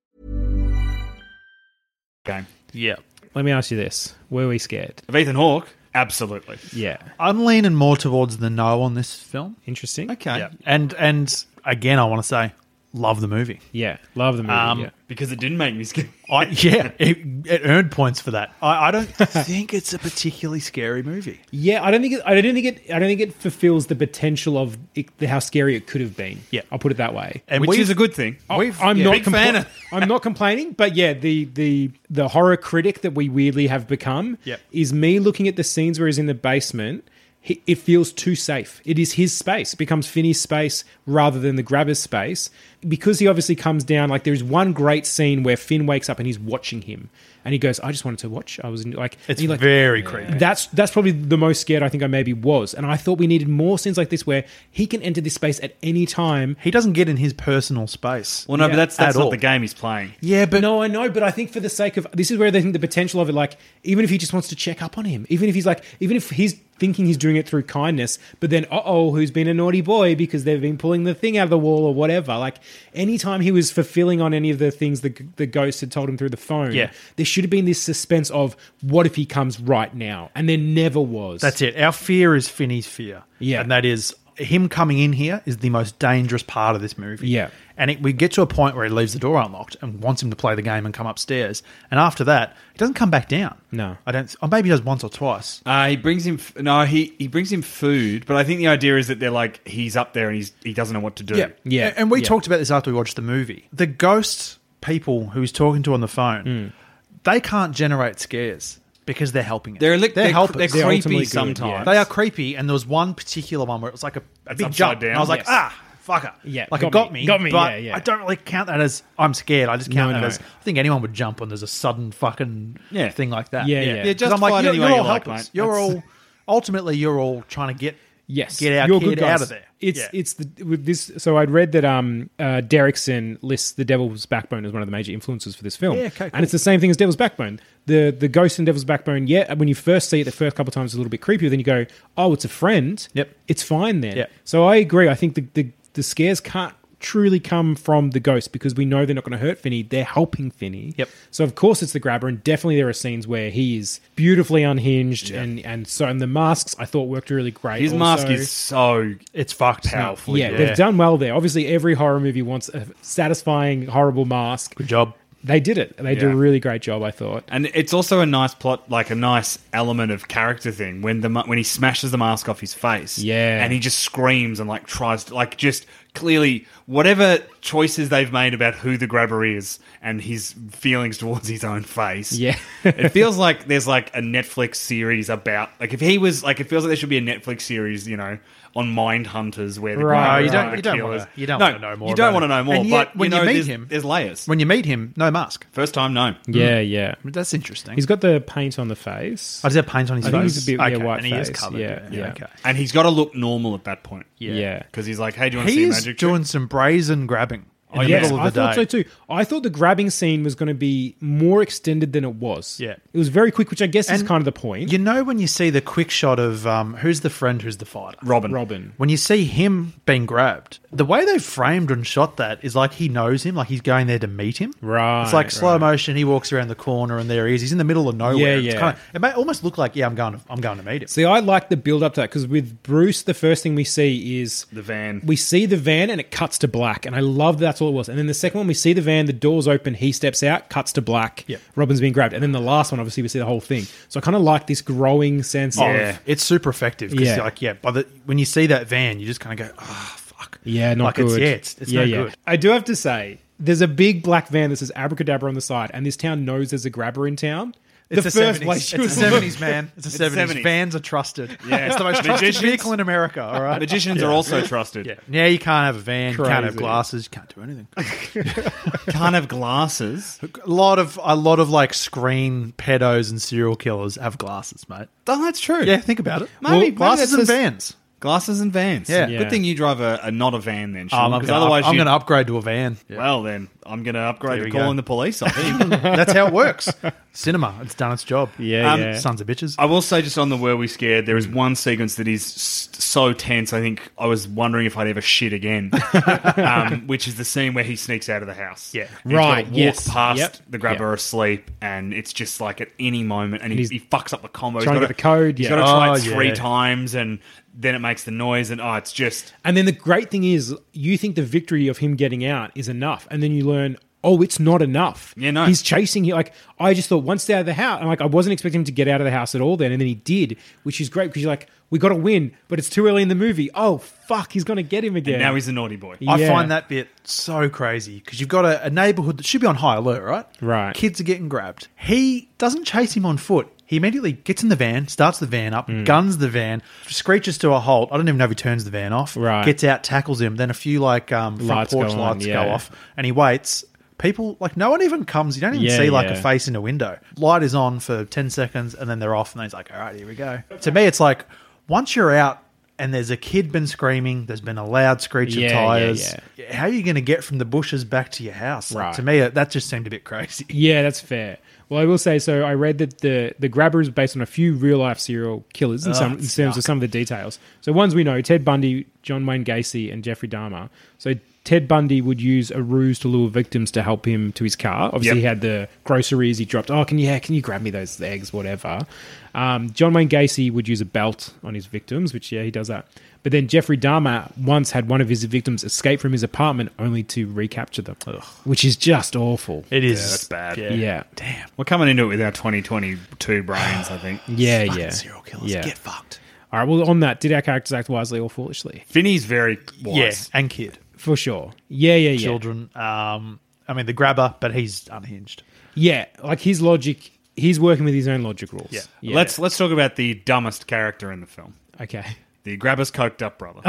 [SPEAKER 4] Game.
[SPEAKER 7] Yeah.
[SPEAKER 8] Let me ask you this. Were we scared?
[SPEAKER 4] Of Ethan Hawke? Absolutely.
[SPEAKER 8] Yeah.
[SPEAKER 7] I'm leaning more towards the no on this film.
[SPEAKER 8] Interesting.
[SPEAKER 4] Okay.
[SPEAKER 7] Yeah. And and again, I want to say, love the movie.
[SPEAKER 8] Yeah. Love the movie.
[SPEAKER 7] Um,
[SPEAKER 8] yeah.
[SPEAKER 4] Because it didn't make me scared.
[SPEAKER 7] I, yeah, it, it earned points for that. I, I don't think it's a particularly scary movie.
[SPEAKER 8] Yeah, I don't think it, I don't think it I don't think it fulfills the potential of it, how scary it could have been.
[SPEAKER 7] Yeah.
[SPEAKER 8] I'll put it that way.
[SPEAKER 7] And
[SPEAKER 4] Which
[SPEAKER 7] we've-
[SPEAKER 4] is a good thing.
[SPEAKER 7] We've-
[SPEAKER 8] I'm
[SPEAKER 7] yeah,
[SPEAKER 8] not
[SPEAKER 7] big
[SPEAKER 8] compla-
[SPEAKER 7] fan of-
[SPEAKER 8] I'm not complaining, but yeah, the the the horror critic that we weirdly have become
[SPEAKER 7] Yep.
[SPEAKER 8] is me looking at the scenes where he's in the basement. He, it feels too safe. It is his space. It becomes Finney's space rather than the grabber's space. Because he obviously comes down, like there's one great scene where Finn wakes up and he's watching him. And he goes, I just wanted to watch. I was in, like...
[SPEAKER 7] It's
[SPEAKER 8] and you're like,
[SPEAKER 7] very creepy.
[SPEAKER 8] That's that's probably the most scared I think I maybe was. And I thought we needed more scenes like this where he can enter this space at any time.
[SPEAKER 7] He doesn't get in his personal space.
[SPEAKER 4] Well, no,
[SPEAKER 8] Yeah.
[SPEAKER 4] but that's that's
[SPEAKER 7] At
[SPEAKER 4] not
[SPEAKER 7] all.
[SPEAKER 4] the game he's playing.
[SPEAKER 7] Yeah, but
[SPEAKER 8] No, I know, but I think for the sake of... This is where they think the potential of it, like, even if he just wants to check up on him, even if he's like... Even if he's thinking he's doing it through kindness, but then, uh-oh, who's been a naughty boy because they've been pulling the thing out of the wall or whatever. Like, anytime he was fulfilling on any of the things the, the ghost had told him through the phone,
[SPEAKER 7] Yeah.
[SPEAKER 8] there should have been this suspense of, what if he comes right now? And there never was.
[SPEAKER 7] that's it. Our fear is Finney's fear.
[SPEAKER 8] Yeah.
[SPEAKER 7] And that is him coming in here is the most dangerous part of this movie.
[SPEAKER 8] Yeah.
[SPEAKER 7] And it, we get to a point where he leaves the door unlocked and wants him to play the game and come upstairs. And after that, he doesn't come back down.
[SPEAKER 8] No.
[SPEAKER 7] I don't. Or maybe he does once or twice.
[SPEAKER 4] Uh, he brings him... f- No, he, he brings him food, but I think the idea is that they're like, he's up there and he's he doesn't know what to do.
[SPEAKER 7] Yeah.
[SPEAKER 8] Yeah.
[SPEAKER 7] And we
[SPEAKER 8] Yeah.
[SPEAKER 7] talked about this after we watched the movie. The ghost people who he's talking to on the phone,
[SPEAKER 8] Mm.
[SPEAKER 7] they can't generate scares because they're helping it.
[SPEAKER 4] They're, li- they're,
[SPEAKER 7] helpers.
[SPEAKER 4] they're
[SPEAKER 8] They're ultimately
[SPEAKER 4] creepy
[SPEAKER 8] good,
[SPEAKER 4] sometimes.
[SPEAKER 7] They are creepy, and there was one particular one where it was like a, a big
[SPEAKER 4] upside
[SPEAKER 7] jump.
[SPEAKER 4] down.
[SPEAKER 7] And I was like,
[SPEAKER 8] Yes.
[SPEAKER 7] ah, fucker.
[SPEAKER 8] Yeah,
[SPEAKER 7] like
[SPEAKER 8] got
[SPEAKER 7] it got
[SPEAKER 8] me.
[SPEAKER 7] me.
[SPEAKER 8] Got me,
[SPEAKER 7] But
[SPEAKER 8] yeah, yeah.
[SPEAKER 7] I don't really count that as I'm scared. I just count
[SPEAKER 8] No,
[SPEAKER 7] that
[SPEAKER 8] no.
[SPEAKER 7] as I think anyone would jump when there's a sudden fucking
[SPEAKER 4] Yeah.
[SPEAKER 7] thing like that.
[SPEAKER 8] Yeah, yeah. Yeah,
[SPEAKER 7] 'Cause
[SPEAKER 4] just
[SPEAKER 7] I'm like,
[SPEAKER 4] fight
[SPEAKER 7] you're,
[SPEAKER 4] any
[SPEAKER 7] you're
[SPEAKER 4] way
[SPEAKER 7] all
[SPEAKER 4] you like,
[SPEAKER 7] helpers.
[SPEAKER 4] mate.
[SPEAKER 7] You're
[SPEAKER 4] That's-
[SPEAKER 7] all ultimately you're all trying to get
[SPEAKER 8] Yes,
[SPEAKER 7] get our
[SPEAKER 8] You're
[SPEAKER 7] kid
[SPEAKER 8] good
[SPEAKER 7] out
[SPEAKER 8] guys.
[SPEAKER 7] of there.
[SPEAKER 8] It's
[SPEAKER 7] Yeah.
[SPEAKER 8] it's the with this. So I'd read that um uh, Derrickson lists The Devil's Backbone as one of the major influences for this film.
[SPEAKER 7] Yeah, okay, cool.
[SPEAKER 8] And it's the same thing as Devil's Backbone. The the ghost in Devil's Backbone. Yeah, when you first see it, the first couple of times it's a little bit creepy. Then you go, oh, it's a friend.
[SPEAKER 7] Yep.
[SPEAKER 8] It's fine then.
[SPEAKER 7] Yep.
[SPEAKER 8] So I agree. I think the the, the scares can't truly come from the ghost because we know they're not going to hurt Finney. They're helping Finney.
[SPEAKER 7] Yep.
[SPEAKER 8] So of course it's the grabber, and definitely there are scenes where he is beautifully unhinged, and and so and the masks I thought worked really great.
[SPEAKER 4] His
[SPEAKER 8] also.
[SPEAKER 4] mask is so
[SPEAKER 7] It's fucked.
[SPEAKER 4] powerful.
[SPEAKER 8] Yeah, they've done well there. Obviously, every horror movie wants a satisfying, horrible mask.
[SPEAKER 7] Good job.
[SPEAKER 8] They did it. They did a
[SPEAKER 4] Yeah.
[SPEAKER 8] really great job, I thought.
[SPEAKER 4] And it's also a nice plot, like a nice element of character thing when the ma- when he smashes the mask off his face,
[SPEAKER 8] Yeah.
[SPEAKER 4] and he just screams and like tries to like just clearly whatever choices they've made about who the grabber is and his feelings towards his own face.
[SPEAKER 8] Yeah.
[SPEAKER 4] It feels like there's like a Netflix series about like if he was like it feels like there should be a Netflix series, you know, on Mind Hunters where the
[SPEAKER 8] Right,
[SPEAKER 4] grabber
[SPEAKER 8] right.
[SPEAKER 4] is
[SPEAKER 8] You
[SPEAKER 4] one
[SPEAKER 7] don't-
[SPEAKER 4] of the
[SPEAKER 7] you don't
[SPEAKER 4] killers.
[SPEAKER 7] wanna- you don't
[SPEAKER 4] no,
[SPEAKER 7] wanna know more
[SPEAKER 4] You don't
[SPEAKER 7] about
[SPEAKER 4] want to
[SPEAKER 7] it.
[SPEAKER 4] know more,
[SPEAKER 7] And yet,
[SPEAKER 4] but
[SPEAKER 7] when
[SPEAKER 4] you
[SPEAKER 7] you
[SPEAKER 4] know,
[SPEAKER 7] meet
[SPEAKER 4] there's,
[SPEAKER 7] him-
[SPEAKER 4] there's layers.
[SPEAKER 7] When you meet him, no mask.
[SPEAKER 4] First time, no.
[SPEAKER 8] Yeah, yeah.
[SPEAKER 7] That's interesting.
[SPEAKER 8] He's got the paint on the face.
[SPEAKER 7] Oh, does he have paint on his
[SPEAKER 8] I
[SPEAKER 7] face?
[SPEAKER 8] think he's a bit- yeah,
[SPEAKER 7] okay.
[SPEAKER 8] white
[SPEAKER 7] and he is
[SPEAKER 8] face.
[SPEAKER 7] covered.
[SPEAKER 8] Yeah,
[SPEAKER 7] Yeah,
[SPEAKER 8] yeah.
[SPEAKER 7] okay.
[SPEAKER 4] And he's got to look normal at that point.
[SPEAKER 8] Yeah. Yeah.
[SPEAKER 4] Because he's like, hey, do you want to see a
[SPEAKER 7] He's
[SPEAKER 4] magic trick?
[SPEAKER 7] doing some brazen grabbing in
[SPEAKER 8] Oh,
[SPEAKER 7] the
[SPEAKER 8] yes,
[SPEAKER 7] middle of
[SPEAKER 8] I
[SPEAKER 7] the
[SPEAKER 8] thought
[SPEAKER 7] day.
[SPEAKER 8] so too. I thought the grabbing scene was going to be more extended than it was.
[SPEAKER 7] Yeah.
[SPEAKER 8] It was very quick, which I guess is
[SPEAKER 7] And
[SPEAKER 8] kind of the point.
[SPEAKER 7] You know when you see the quick shot of um, who's the friend, who's the fighter?
[SPEAKER 4] Robin.
[SPEAKER 8] Robin.
[SPEAKER 7] When you see him being grabbed, the way they framed and shot that is like he knows him, like he's going there to meet him.
[SPEAKER 8] Right,
[SPEAKER 7] It's like slow
[SPEAKER 8] right.
[SPEAKER 7] motion. He walks around the corner, and there he is. He's in the middle of nowhere.
[SPEAKER 8] Yeah,
[SPEAKER 7] It's
[SPEAKER 8] yeah.
[SPEAKER 7] Kind of, it may almost look like, yeah, I'm going. To, I'm going to meet him.
[SPEAKER 8] See, I like the build up to that because with Bruce, the first thing we see is
[SPEAKER 4] The van.
[SPEAKER 8] We see the van and it cuts to black, and I love that that's all it was. And then the second one, we see the van, the doors open, he steps out, cuts to black.
[SPEAKER 7] Yep.
[SPEAKER 8] Robin's being grabbed, and then the last one, obviously, we see the whole thing. So I kind of like this growing sense
[SPEAKER 7] Oh,
[SPEAKER 8] of
[SPEAKER 7] it's super effective because,
[SPEAKER 8] Yeah.
[SPEAKER 7] like, yeah, by the when you see that van, you just kind of go, oh, fuck.
[SPEAKER 8] yeah, not
[SPEAKER 7] like
[SPEAKER 8] good.
[SPEAKER 7] It's, yeah, it's, it's
[SPEAKER 8] yeah,
[SPEAKER 7] no
[SPEAKER 8] yeah.
[SPEAKER 7] good.
[SPEAKER 8] I do have to say, there's a big black van that says Abracadabra on the side, and this town knows there's a grabber in town.
[SPEAKER 7] It's
[SPEAKER 8] the
[SPEAKER 7] a
[SPEAKER 8] first
[SPEAKER 7] seventies.
[SPEAKER 8] way she
[SPEAKER 7] It's
[SPEAKER 8] was
[SPEAKER 7] a seventies, man. It's a
[SPEAKER 4] It's
[SPEAKER 7] seventies.
[SPEAKER 4] seventies.
[SPEAKER 7] Vans are trusted.
[SPEAKER 4] Yeah.
[SPEAKER 7] It's the most trusted
[SPEAKER 4] Magicians-
[SPEAKER 7] vehicle in America, all right?
[SPEAKER 4] Magicians are also trusted.
[SPEAKER 7] Yeah. yeah, you can't have a van, you can't have
[SPEAKER 8] Crazy.
[SPEAKER 7] glasses, you can't do anything.
[SPEAKER 4] Can't have glasses.
[SPEAKER 7] a lot of a lot of like screen pedos and serial killers have glasses, mate.
[SPEAKER 4] Oh, that's true.
[SPEAKER 7] Yeah, think about it.
[SPEAKER 4] Maybe-
[SPEAKER 7] Well,
[SPEAKER 4] maybe
[SPEAKER 7] glasses
[SPEAKER 4] that's
[SPEAKER 7] and
[SPEAKER 4] a-
[SPEAKER 7] vans.
[SPEAKER 4] Glasses and vans.
[SPEAKER 7] Yeah.
[SPEAKER 8] Yeah.
[SPEAKER 4] Good thing you drive a, a not a van then,
[SPEAKER 7] Oh,
[SPEAKER 4] Sean.
[SPEAKER 7] I'm
[SPEAKER 4] Because
[SPEAKER 7] going
[SPEAKER 4] otherwise,
[SPEAKER 7] I'm
[SPEAKER 4] you-
[SPEAKER 7] going to upgrade to a van.
[SPEAKER 4] Well, then I'm going to upgrade
[SPEAKER 7] There
[SPEAKER 4] to
[SPEAKER 7] we
[SPEAKER 4] calling
[SPEAKER 7] go.
[SPEAKER 4] the police. I think.
[SPEAKER 7] That's how it works. Cinema, it's done its job.
[SPEAKER 8] Yeah,
[SPEAKER 4] Um,
[SPEAKER 8] yeah.
[SPEAKER 7] Sons of bitches.
[SPEAKER 4] I will say, just on the were we scared, there is one sequence that is s- so tense. I think I was wondering if I'd ever shit again, um, which is the scene where he sneaks out of the house.
[SPEAKER 7] Yeah.
[SPEAKER 4] And he's gotta
[SPEAKER 8] Right,
[SPEAKER 4] Walk
[SPEAKER 8] yes.
[SPEAKER 4] past
[SPEAKER 8] Yep.
[SPEAKER 4] the grabber
[SPEAKER 8] Yep.
[SPEAKER 4] asleep, and it's just like at any moment, and he,
[SPEAKER 8] he's
[SPEAKER 4] he fucks up the combo.
[SPEAKER 8] trying
[SPEAKER 4] He's
[SPEAKER 8] to
[SPEAKER 4] gotta-
[SPEAKER 8] get the code,
[SPEAKER 4] He's
[SPEAKER 8] yeah.
[SPEAKER 4] got to try
[SPEAKER 7] Oh,
[SPEAKER 4] it three
[SPEAKER 7] yeah.
[SPEAKER 4] times, and then it makes the noise, and oh, it's just
[SPEAKER 8] And then the great thing is, you think the victory of him getting out is enough, and then you learn, oh, it's not enough.
[SPEAKER 4] Yeah, no.
[SPEAKER 8] He's chasing you. Like, I just thought once they're out of the house, and like I wasn't expecting him to get out of the house at all then, and then he did, which is great because you're like, we got to win, but it's too early in the movie. Oh, fuck, he's going to get him again.
[SPEAKER 4] and now he's a naughty boy.
[SPEAKER 8] Yeah.
[SPEAKER 7] I find that bit so crazy because you've got a, a neighborhood that should be on high alert, right?
[SPEAKER 8] Right.
[SPEAKER 7] Kids are getting grabbed. He doesn't chase him on foot. He immediately gets in the van, starts the van up,
[SPEAKER 8] Hmm.
[SPEAKER 7] guns the van, screeches to a halt. I don't even know if he turns the van off.
[SPEAKER 8] Right.
[SPEAKER 7] Gets out, tackles him. Then a few like um, front
[SPEAKER 8] Lights
[SPEAKER 7] porch
[SPEAKER 8] go on,
[SPEAKER 7] lights
[SPEAKER 8] yeah.
[SPEAKER 7] go off, and he waits. People like no one even comes. You don't even
[SPEAKER 8] Yeah,
[SPEAKER 7] see like
[SPEAKER 8] yeah.
[SPEAKER 7] a face in a window. Light is on for ten seconds, and then they're off, and he's like, "All right, here we go." To me, it's like once you're out. And there's a kid been screaming. There's been a loud screech
[SPEAKER 8] Yeah,
[SPEAKER 7] of
[SPEAKER 8] yeah,
[SPEAKER 7] tires.
[SPEAKER 8] yeah.
[SPEAKER 7] How are you going to get from the bushes back to your house? Like,
[SPEAKER 8] Right.
[SPEAKER 7] to me, that just seemed a bit crazy.
[SPEAKER 8] Yeah, that's fair. Well, I will say, so I read that the, the grabber is based on a few real-life serial killers in,
[SPEAKER 7] Oh,
[SPEAKER 8] some, in
[SPEAKER 7] it's
[SPEAKER 8] terms of
[SPEAKER 7] yuck.
[SPEAKER 8] some of the details. So ones we know, Ted Bundy, John Wayne Gacy, and Jeffrey Dahmer. So Ted Bundy would use a ruse to lure victims to help him to his car. Obviously,
[SPEAKER 4] Yep.
[SPEAKER 8] he had the groceries. He dropped, oh, can you, yeah, can you grab me those eggs, whatever. Um, John Wayne Gacy would use a belt on his victims, which, yeah, he does that. But then Jeffrey Dahmer once had one of his victims escape from his apartment only to recapture them, which is just awful.
[SPEAKER 7] It is.
[SPEAKER 4] that's bad.
[SPEAKER 7] Yeah.
[SPEAKER 8] Yeah.
[SPEAKER 7] Damn.
[SPEAKER 4] We're coming into it with our twenty twenty-two brains, I think.
[SPEAKER 8] Yeah,
[SPEAKER 7] Fucking
[SPEAKER 8] yeah.
[SPEAKER 7] serial killers.
[SPEAKER 8] Yeah.
[SPEAKER 7] Get fucked.
[SPEAKER 8] All right, well, on that, did our characters act wisely or foolishly?
[SPEAKER 4] Finney's very wise.
[SPEAKER 7] Yeah, and kid.
[SPEAKER 8] For sure. Yeah, yeah, yeah.
[SPEAKER 7] Children. Um, I mean, the grabber, but he's unhinged.
[SPEAKER 8] Yeah, like his logic, he's working with his own logic rules.
[SPEAKER 7] Yeah.
[SPEAKER 4] Let's let's talk about the dumbest character in the film.
[SPEAKER 8] Okay.
[SPEAKER 4] The grabber's coked up brother.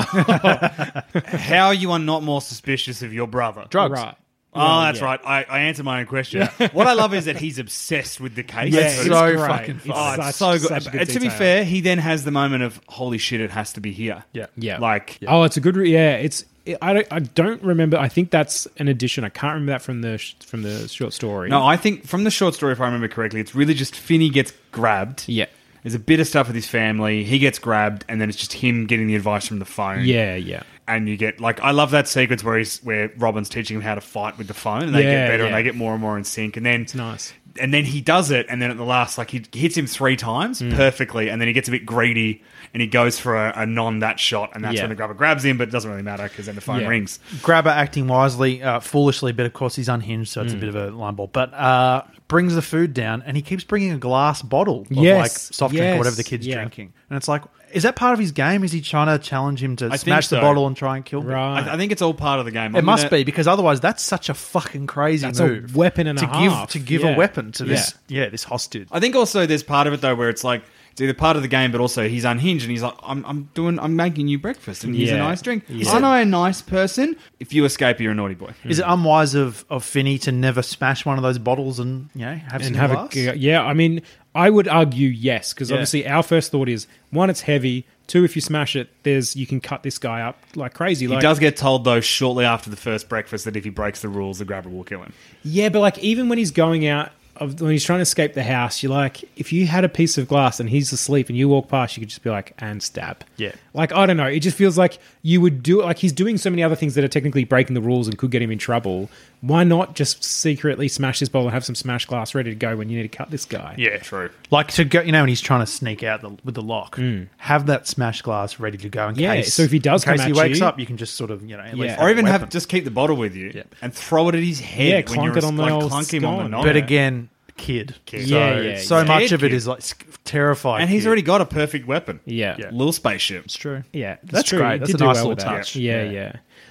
[SPEAKER 4] How you are not more suspicious of your brother?
[SPEAKER 7] Drugs.
[SPEAKER 8] Right.
[SPEAKER 4] Oh,
[SPEAKER 8] Well,
[SPEAKER 4] that's
[SPEAKER 8] yeah.
[SPEAKER 4] right. I, I answered my own question. What I love is that he's obsessed with the case.
[SPEAKER 8] Yeah,
[SPEAKER 7] It's
[SPEAKER 8] it's
[SPEAKER 7] so
[SPEAKER 8] great.
[SPEAKER 7] fucking
[SPEAKER 8] It's
[SPEAKER 7] fun.
[SPEAKER 4] Oh,
[SPEAKER 8] such-
[SPEAKER 4] it's so good.
[SPEAKER 8] such a good
[SPEAKER 4] And to be
[SPEAKER 8] detail.
[SPEAKER 4] fair, he then has the moment of holy shit, it has to be here.
[SPEAKER 7] Yeah.
[SPEAKER 8] Yeah.
[SPEAKER 4] Like
[SPEAKER 8] Oh, it's a good. Re- yeah, it's. I don't. I don't remember. I think that's an addition. I can't remember that from the sh- from the short story.
[SPEAKER 4] no, I think from the short story, if I remember correctly, it's really just Finney gets grabbed.
[SPEAKER 8] Yeah.
[SPEAKER 4] There's a bit of stuff with his family. He gets grabbed, and then it's just him getting the advice from the phone.
[SPEAKER 8] Yeah. Yeah.
[SPEAKER 4] And you get like I love that sequence where he's where Robin's teaching him how to fight with the phone, and they
[SPEAKER 8] Yeah,
[SPEAKER 4] get better and
[SPEAKER 8] yeah.
[SPEAKER 4] they get more and more in sync. And then
[SPEAKER 8] It's nice.
[SPEAKER 4] and then he does it, and then at the last, like he hits him three times
[SPEAKER 8] Mm.
[SPEAKER 4] perfectly, and then he gets a bit greedy, and he goes for a, a non that shot, and that's
[SPEAKER 8] Yeah.
[SPEAKER 4] when the grabber grabs him, but it doesn't really matter because then the phone
[SPEAKER 8] Yeah.
[SPEAKER 4] rings.
[SPEAKER 7] Grabber acting wisely, uh, foolishly, but of course he's unhinged, so it's
[SPEAKER 8] Mm.
[SPEAKER 7] a bit of a line ball. But uh, brings the food down, and he keeps bringing a glass bottle of
[SPEAKER 8] Yes,
[SPEAKER 7] like soft drink
[SPEAKER 8] yes,
[SPEAKER 7] or whatever the kid's
[SPEAKER 8] yeah.
[SPEAKER 7] drinking. And it's like, is that part of his game? Is he trying to challenge him to
[SPEAKER 4] I think
[SPEAKER 7] smash the
[SPEAKER 4] so.
[SPEAKER 7] bottle and try and kill him?
[SPEAKER 8] Right.
[SPEAKER 4] I, I think it's all part of the game.
[SPEAKER 7] It
[SPEAKER 4] I'm
[SPEAKER 7] must
[SPEAKER 4] gonna-
[SPEAKER 7] be, because otherwise that's such a fucking crazy
[SPEAKER 8] That's a
[SPEAKER 7] move.
[SPEAKER 8] weapon and a
[SPEAKER 7] to
[SPEAKER 8] half.
[SPEAKER 7] give to give
[SPEAKER 8] Yeah.
[SPEAKER 7] a weapon to this
[SPEAKER 8] Yeah.
[SPEAKER 7] yeah, this hostage.
[SPEAKER 4] I think also there's part of it though where it's like it's either part of the game, but also he's unhinged and he's like, I'm, I'm doing, I'm making you breakfast and here's a
[SPEAKER 8] Yeah.
[SPEAKER 4] nice drink.
[SPEAKER 8] Yeah.
[SPEAKER 4] Aren't I a nice person? If you escape, you're a naughty boy.
[SPEAKER 7] Is it unwise of, of Finney to never smash one of those bottles and you know have
[SPEAKER 8] and
[SPEAKER 7] some
[SPEAKER 8] have
[SPEAKER 7] glass?
[SPEAKER 8] a yeah. I mean, I would argue yes, because
[SPEAKER 7] Yeah.
[SPEAKER 8] obviously our first thought is one, it's heavy. Two, if you smash it, there's you can cut this guy up like crazy.
[SPEAKER 4] He
[SPEAKER 8] Like,
[SPEAKER 4] does get told though shortly after the first breakfast that if he breaks the rules, the grabber will kill him.
[SPEAKER 8] yeah, but like even when he's going out of when he's trying to escape the house, you're like, if you had a piece of glass and he's asleep and you walk past, you could just be like, and stab.
[SPEAKER 7] Yeah.
[SPEAKER 8] Like I don't know, it just feels like you would do it. Like he's doing so many other things that are technically breaking the rules and could get him in trouble. Why not just secretly smash this bowl and have some smash glass ready to go when you need to cut this guy?
[SPEAKER 7] Yeah,
[SPEAKER 4] True.
[SPEAKER 7] Like to go, you know, when he's trying to sneak out the, with the lock, have that smash glass ready to go in
[SPEAKER 8] Mm. Yeah,
[SPEAKER 7] case.
[SPEAKER 8] so if he does
[SPEAKER 7] in case
[SPEAKER 8] come
[SPEAKER 7] he
[SPEAKER 8] at
[SPEAKER 7] wakes
[SPEAKER 8] you-
[SPEAKER 7] up, you can just sort of, you know, at least
[SPEAKER 8] Yeah.
[SPEAKER 4] Or
[SPEAKER 7] a
[SPEAKER 4] even
[SPEAKER 7] weapon.
[SPEAKER 4] have just keep the bottle with you
[SPEAKER 7] Yeah.
[SPEAKER 4] and throw it at his head.
[SPEAKER 8] Yeah,
[SPEAKER 4] when
[SPEAKER 8] clunk
[SPEAKER 4] you're
[SPEAKER 8] it on the
[SPEAKER 4] like,
[SPEAKER 8] old
[SPEAKER 4] clunk him on the
[SPEAKER 8] scone.
[SPEAKER 4] knob.
[SPEAKER 7] But again, kid.
[SPEAKER 4] Kid.
[SPEAKER 7] So,
[SPEAKER 8] Yeah, yeah,
[SPEAKER 7] so
[SPEAKER 8] yeah.
[SPEAKER 7] much
[SPEAKER 4] Scared
[SPEAKER 7] of it
[SPEAKER 4] kid.
[SPEAKER 7] is like sc- terrified.
[SPEAKER 4] and he's
[SPEAKER 7] kid.
[SPEAKER 4] already got a perfect weapon.
[SPEAKER 8] Yeah.
[SPEAKER 7] Yeah.
[SPEAKER 4] Little spaceship.
[SPEAKER 7] It's true.
[SPEAKER 8] Yeah,
[SPEAKER 7] That's
[SPEAKER 8] true.
[SPEAKER 7] great.
[SPEAKER 8] He
[SPEAKER 7] That's
[SPEAKER 8] did
[SPEAKER 7] a
[SPEAKER 8] do
[SPEAKER 7] nice
[SPEAKER 8] well
[SPEAKER 7] little
[SPEAKER 8] with that.
[SPEAKER 7] touch.
[SPEAKER 8] Yeah,
[SPEAKER 7] Yeah.
[SPEAKER 8] yeah.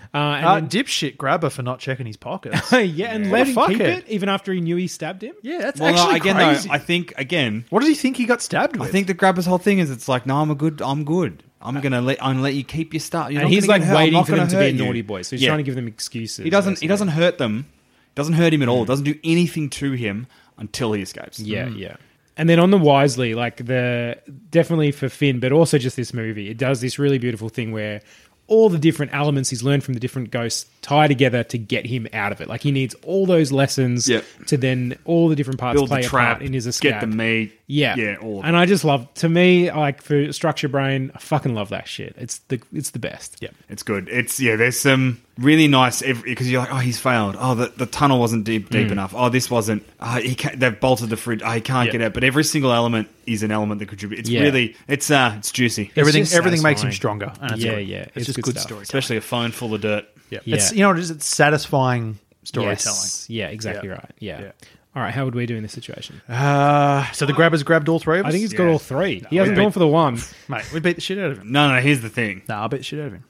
[SPEAKER 8] Uh, and
[SPEAKER 7] Uh,
[SPEAKER 8] then,
[SPEAKER 7] dipshit grabber for not checking his pockets.
[SPEAKER 8] yeah, and let him
[SPEAKER 7] Fuck
[SPEAKER 8] keep
[SPEAKER 7] it.
[SPEAKER 8] it even after he knew he stabbed him.
[SPEAKER 7] Yeah, that's
[SPEAKER 4] Well, no,
[SPEAKER 7] actually
[SPEAKER 4] again,
[SPEAKER 7] crazy.
[SPEAKER 4] though, I think again,
[SPEAKER 7] What does he think he got stabbed with?
[SPEAKER 4] I think the grabber's whole thing is it's like, no, I'm a good, I'm good. I'm gonna let, I'm gonna let you keep your stuff. You're
[SPEAKER 8] And
[SPEAKER 4] not
[SPEAKER 8] he's
[SPEAKER 4] gonna
[SPEAKER 8] like
[SPEAKER 4] get hurt. I'm
[SPEAKER 8] waiting
[SPEAKER 4] not
[SPEAKER 8] for them
[SPEAKER 4] gonna
[SPEAKER 8] to be a
[SPEAKER 4] hurt you.
[SPEAKER 8] naughty boy, so he's
[SPEAKER 4] Yeah.
[SPEAKER 8] trying to give them excuses.
[SPEAKER 4] He doesn't. He
[SPEAKER 8] basically.
[SPEAKER 4] doesn't hurt them. Doesn't hurt him at all. Doesn't do anything to him until he escapes.
[SPEAKER 8] Yeah, yeah. And then on the Wisely, like the definitely for Finn, but also just this movie, it does this really beautiful thing where all the different elements he's learned from the different ghosts tie together to get him out of it. Like he needs all those lessons
[SPEAKER 4] Yep.
[SPEAKER 8] to then all the different parts
[SPEAKER 4] Build
[SPEAKER 8] play
[SPEAKER 4] the
[SPEAKER 8] a
[SPEAKER 4] trap
[SPEAKER 8] part in his escape.
[SPEAKER 4] Get the meat.
[SPEAKER 8] Yeah,
[SPEAKER 4] yeah. All of
[SPEAKER 8] and
[SPEAKER 4] it.
[SPEAKER 8] I just love. To me, like for Structure Brain, I fucking love that shit. It's the it's the best.
[SPEAKER 7] Yeah.
[SPEAKER 4] It's good. It's yeah. There's some really nice because you're like, oh, he's failed. Oh, the, the tunnel wasn't deep deep enough. Oh, this wasn't. Oh, he can't, they've bolted the fridge. Oh, he can't
[SPEAKER 8] Yeah.
[SPEAKER 4] get out. But every single element is an element that contributes. It's
[SPEAKER 8] Yeah.
[SPEAKER 4] really. It's uh. It's juicy.
[SPEAKER 7] everything
[SPEAKER 8] just
[SPEAKER 7] everything makes him
[SPEAKER 8] satisfying.
[SPEAKER 7] stronger. And it's
[SPEAKER 8] Yeah,
[SPEAKER 7] good.
[SPEAKER 8] yeah,
[SPEAKER 7] It's,
[SPEAKER 8] it's
[SPEAKER 7] just
[SPEAKER 8] good
[SPEAKER 7] good
[SPEAKER 8] stuff.
[SPEAKER 7] storytelling.
[SPEAKER 4] Especially a phone full of dirt.
[SPEAKER 7] Yeah.
[SPEAKER 8] Yeah.
[SPEAKER 7] It's, you know what it is? It's satisfying storytelling.
[SPEAKER 8] Yes. Yeah, exactly
[SPEAKER 7] Yeah.
[SPEAKER 8] right. Yeah.
[SPEAKER 7] Yeah.
[SPEAKER 8] All right, how would we do in this situation?
[SPEAKER 7] Uh, so the grabber's grabbed all three of us?
[SPEAKER 8] I think he's got
[SPEAKER 4] Yeah.
[SPEAKER 8] all three. He hasn't
[SPEAKER 4] we-
[SPEAKER 8] gone for the one.
[SPEAKER 7] Mate, we beat the shit out of him.
[SPEAKER 4] No, no. Here's the thing.
[SPEAKER 7] No, I beat the shit out of him.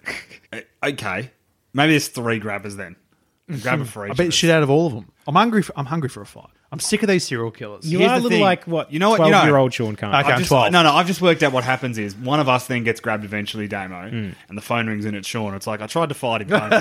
[SPEAKER 4] Okay, maybe there's three grabbers then. Grabber for each.
[SPEAKER 7] I beat
[SPEAKER 4] of
[SPEAKER 7] the
[SPEAKER 4] us.
[SPEAKER 7] shit out of all of them. I'm hungry for, I'm hungry for a fight. I'm sick of these serial killers.
[SPEAKER 8] You
[SPEAKER 4] Here's
[SPEAKER 8] are a
[SPEAKER 4] the
[SPEAKER 8] little
[SPEAKER 4] thing.
[SPEAKER 8] like what?
[SPEAKER 4] You know what- you know-
[SPEAKER 8] twelve-year-old Sean Connery.
[SPEAKER 7] Okay.
[SPEAKER 4] I've
[SPEAKER 7] I'm
[SPEAKER 4] just,
[SPEAKER 7] twelve.
[SPEAKER 4] No, no, I've just worked out what happens is one of us then gets grabbed eventually, Damo,
[SPEAKER 8] Hmm.
[SPEAKER 4] and the phone rings and it's Sean. It's like, I tried to fight him. Don't do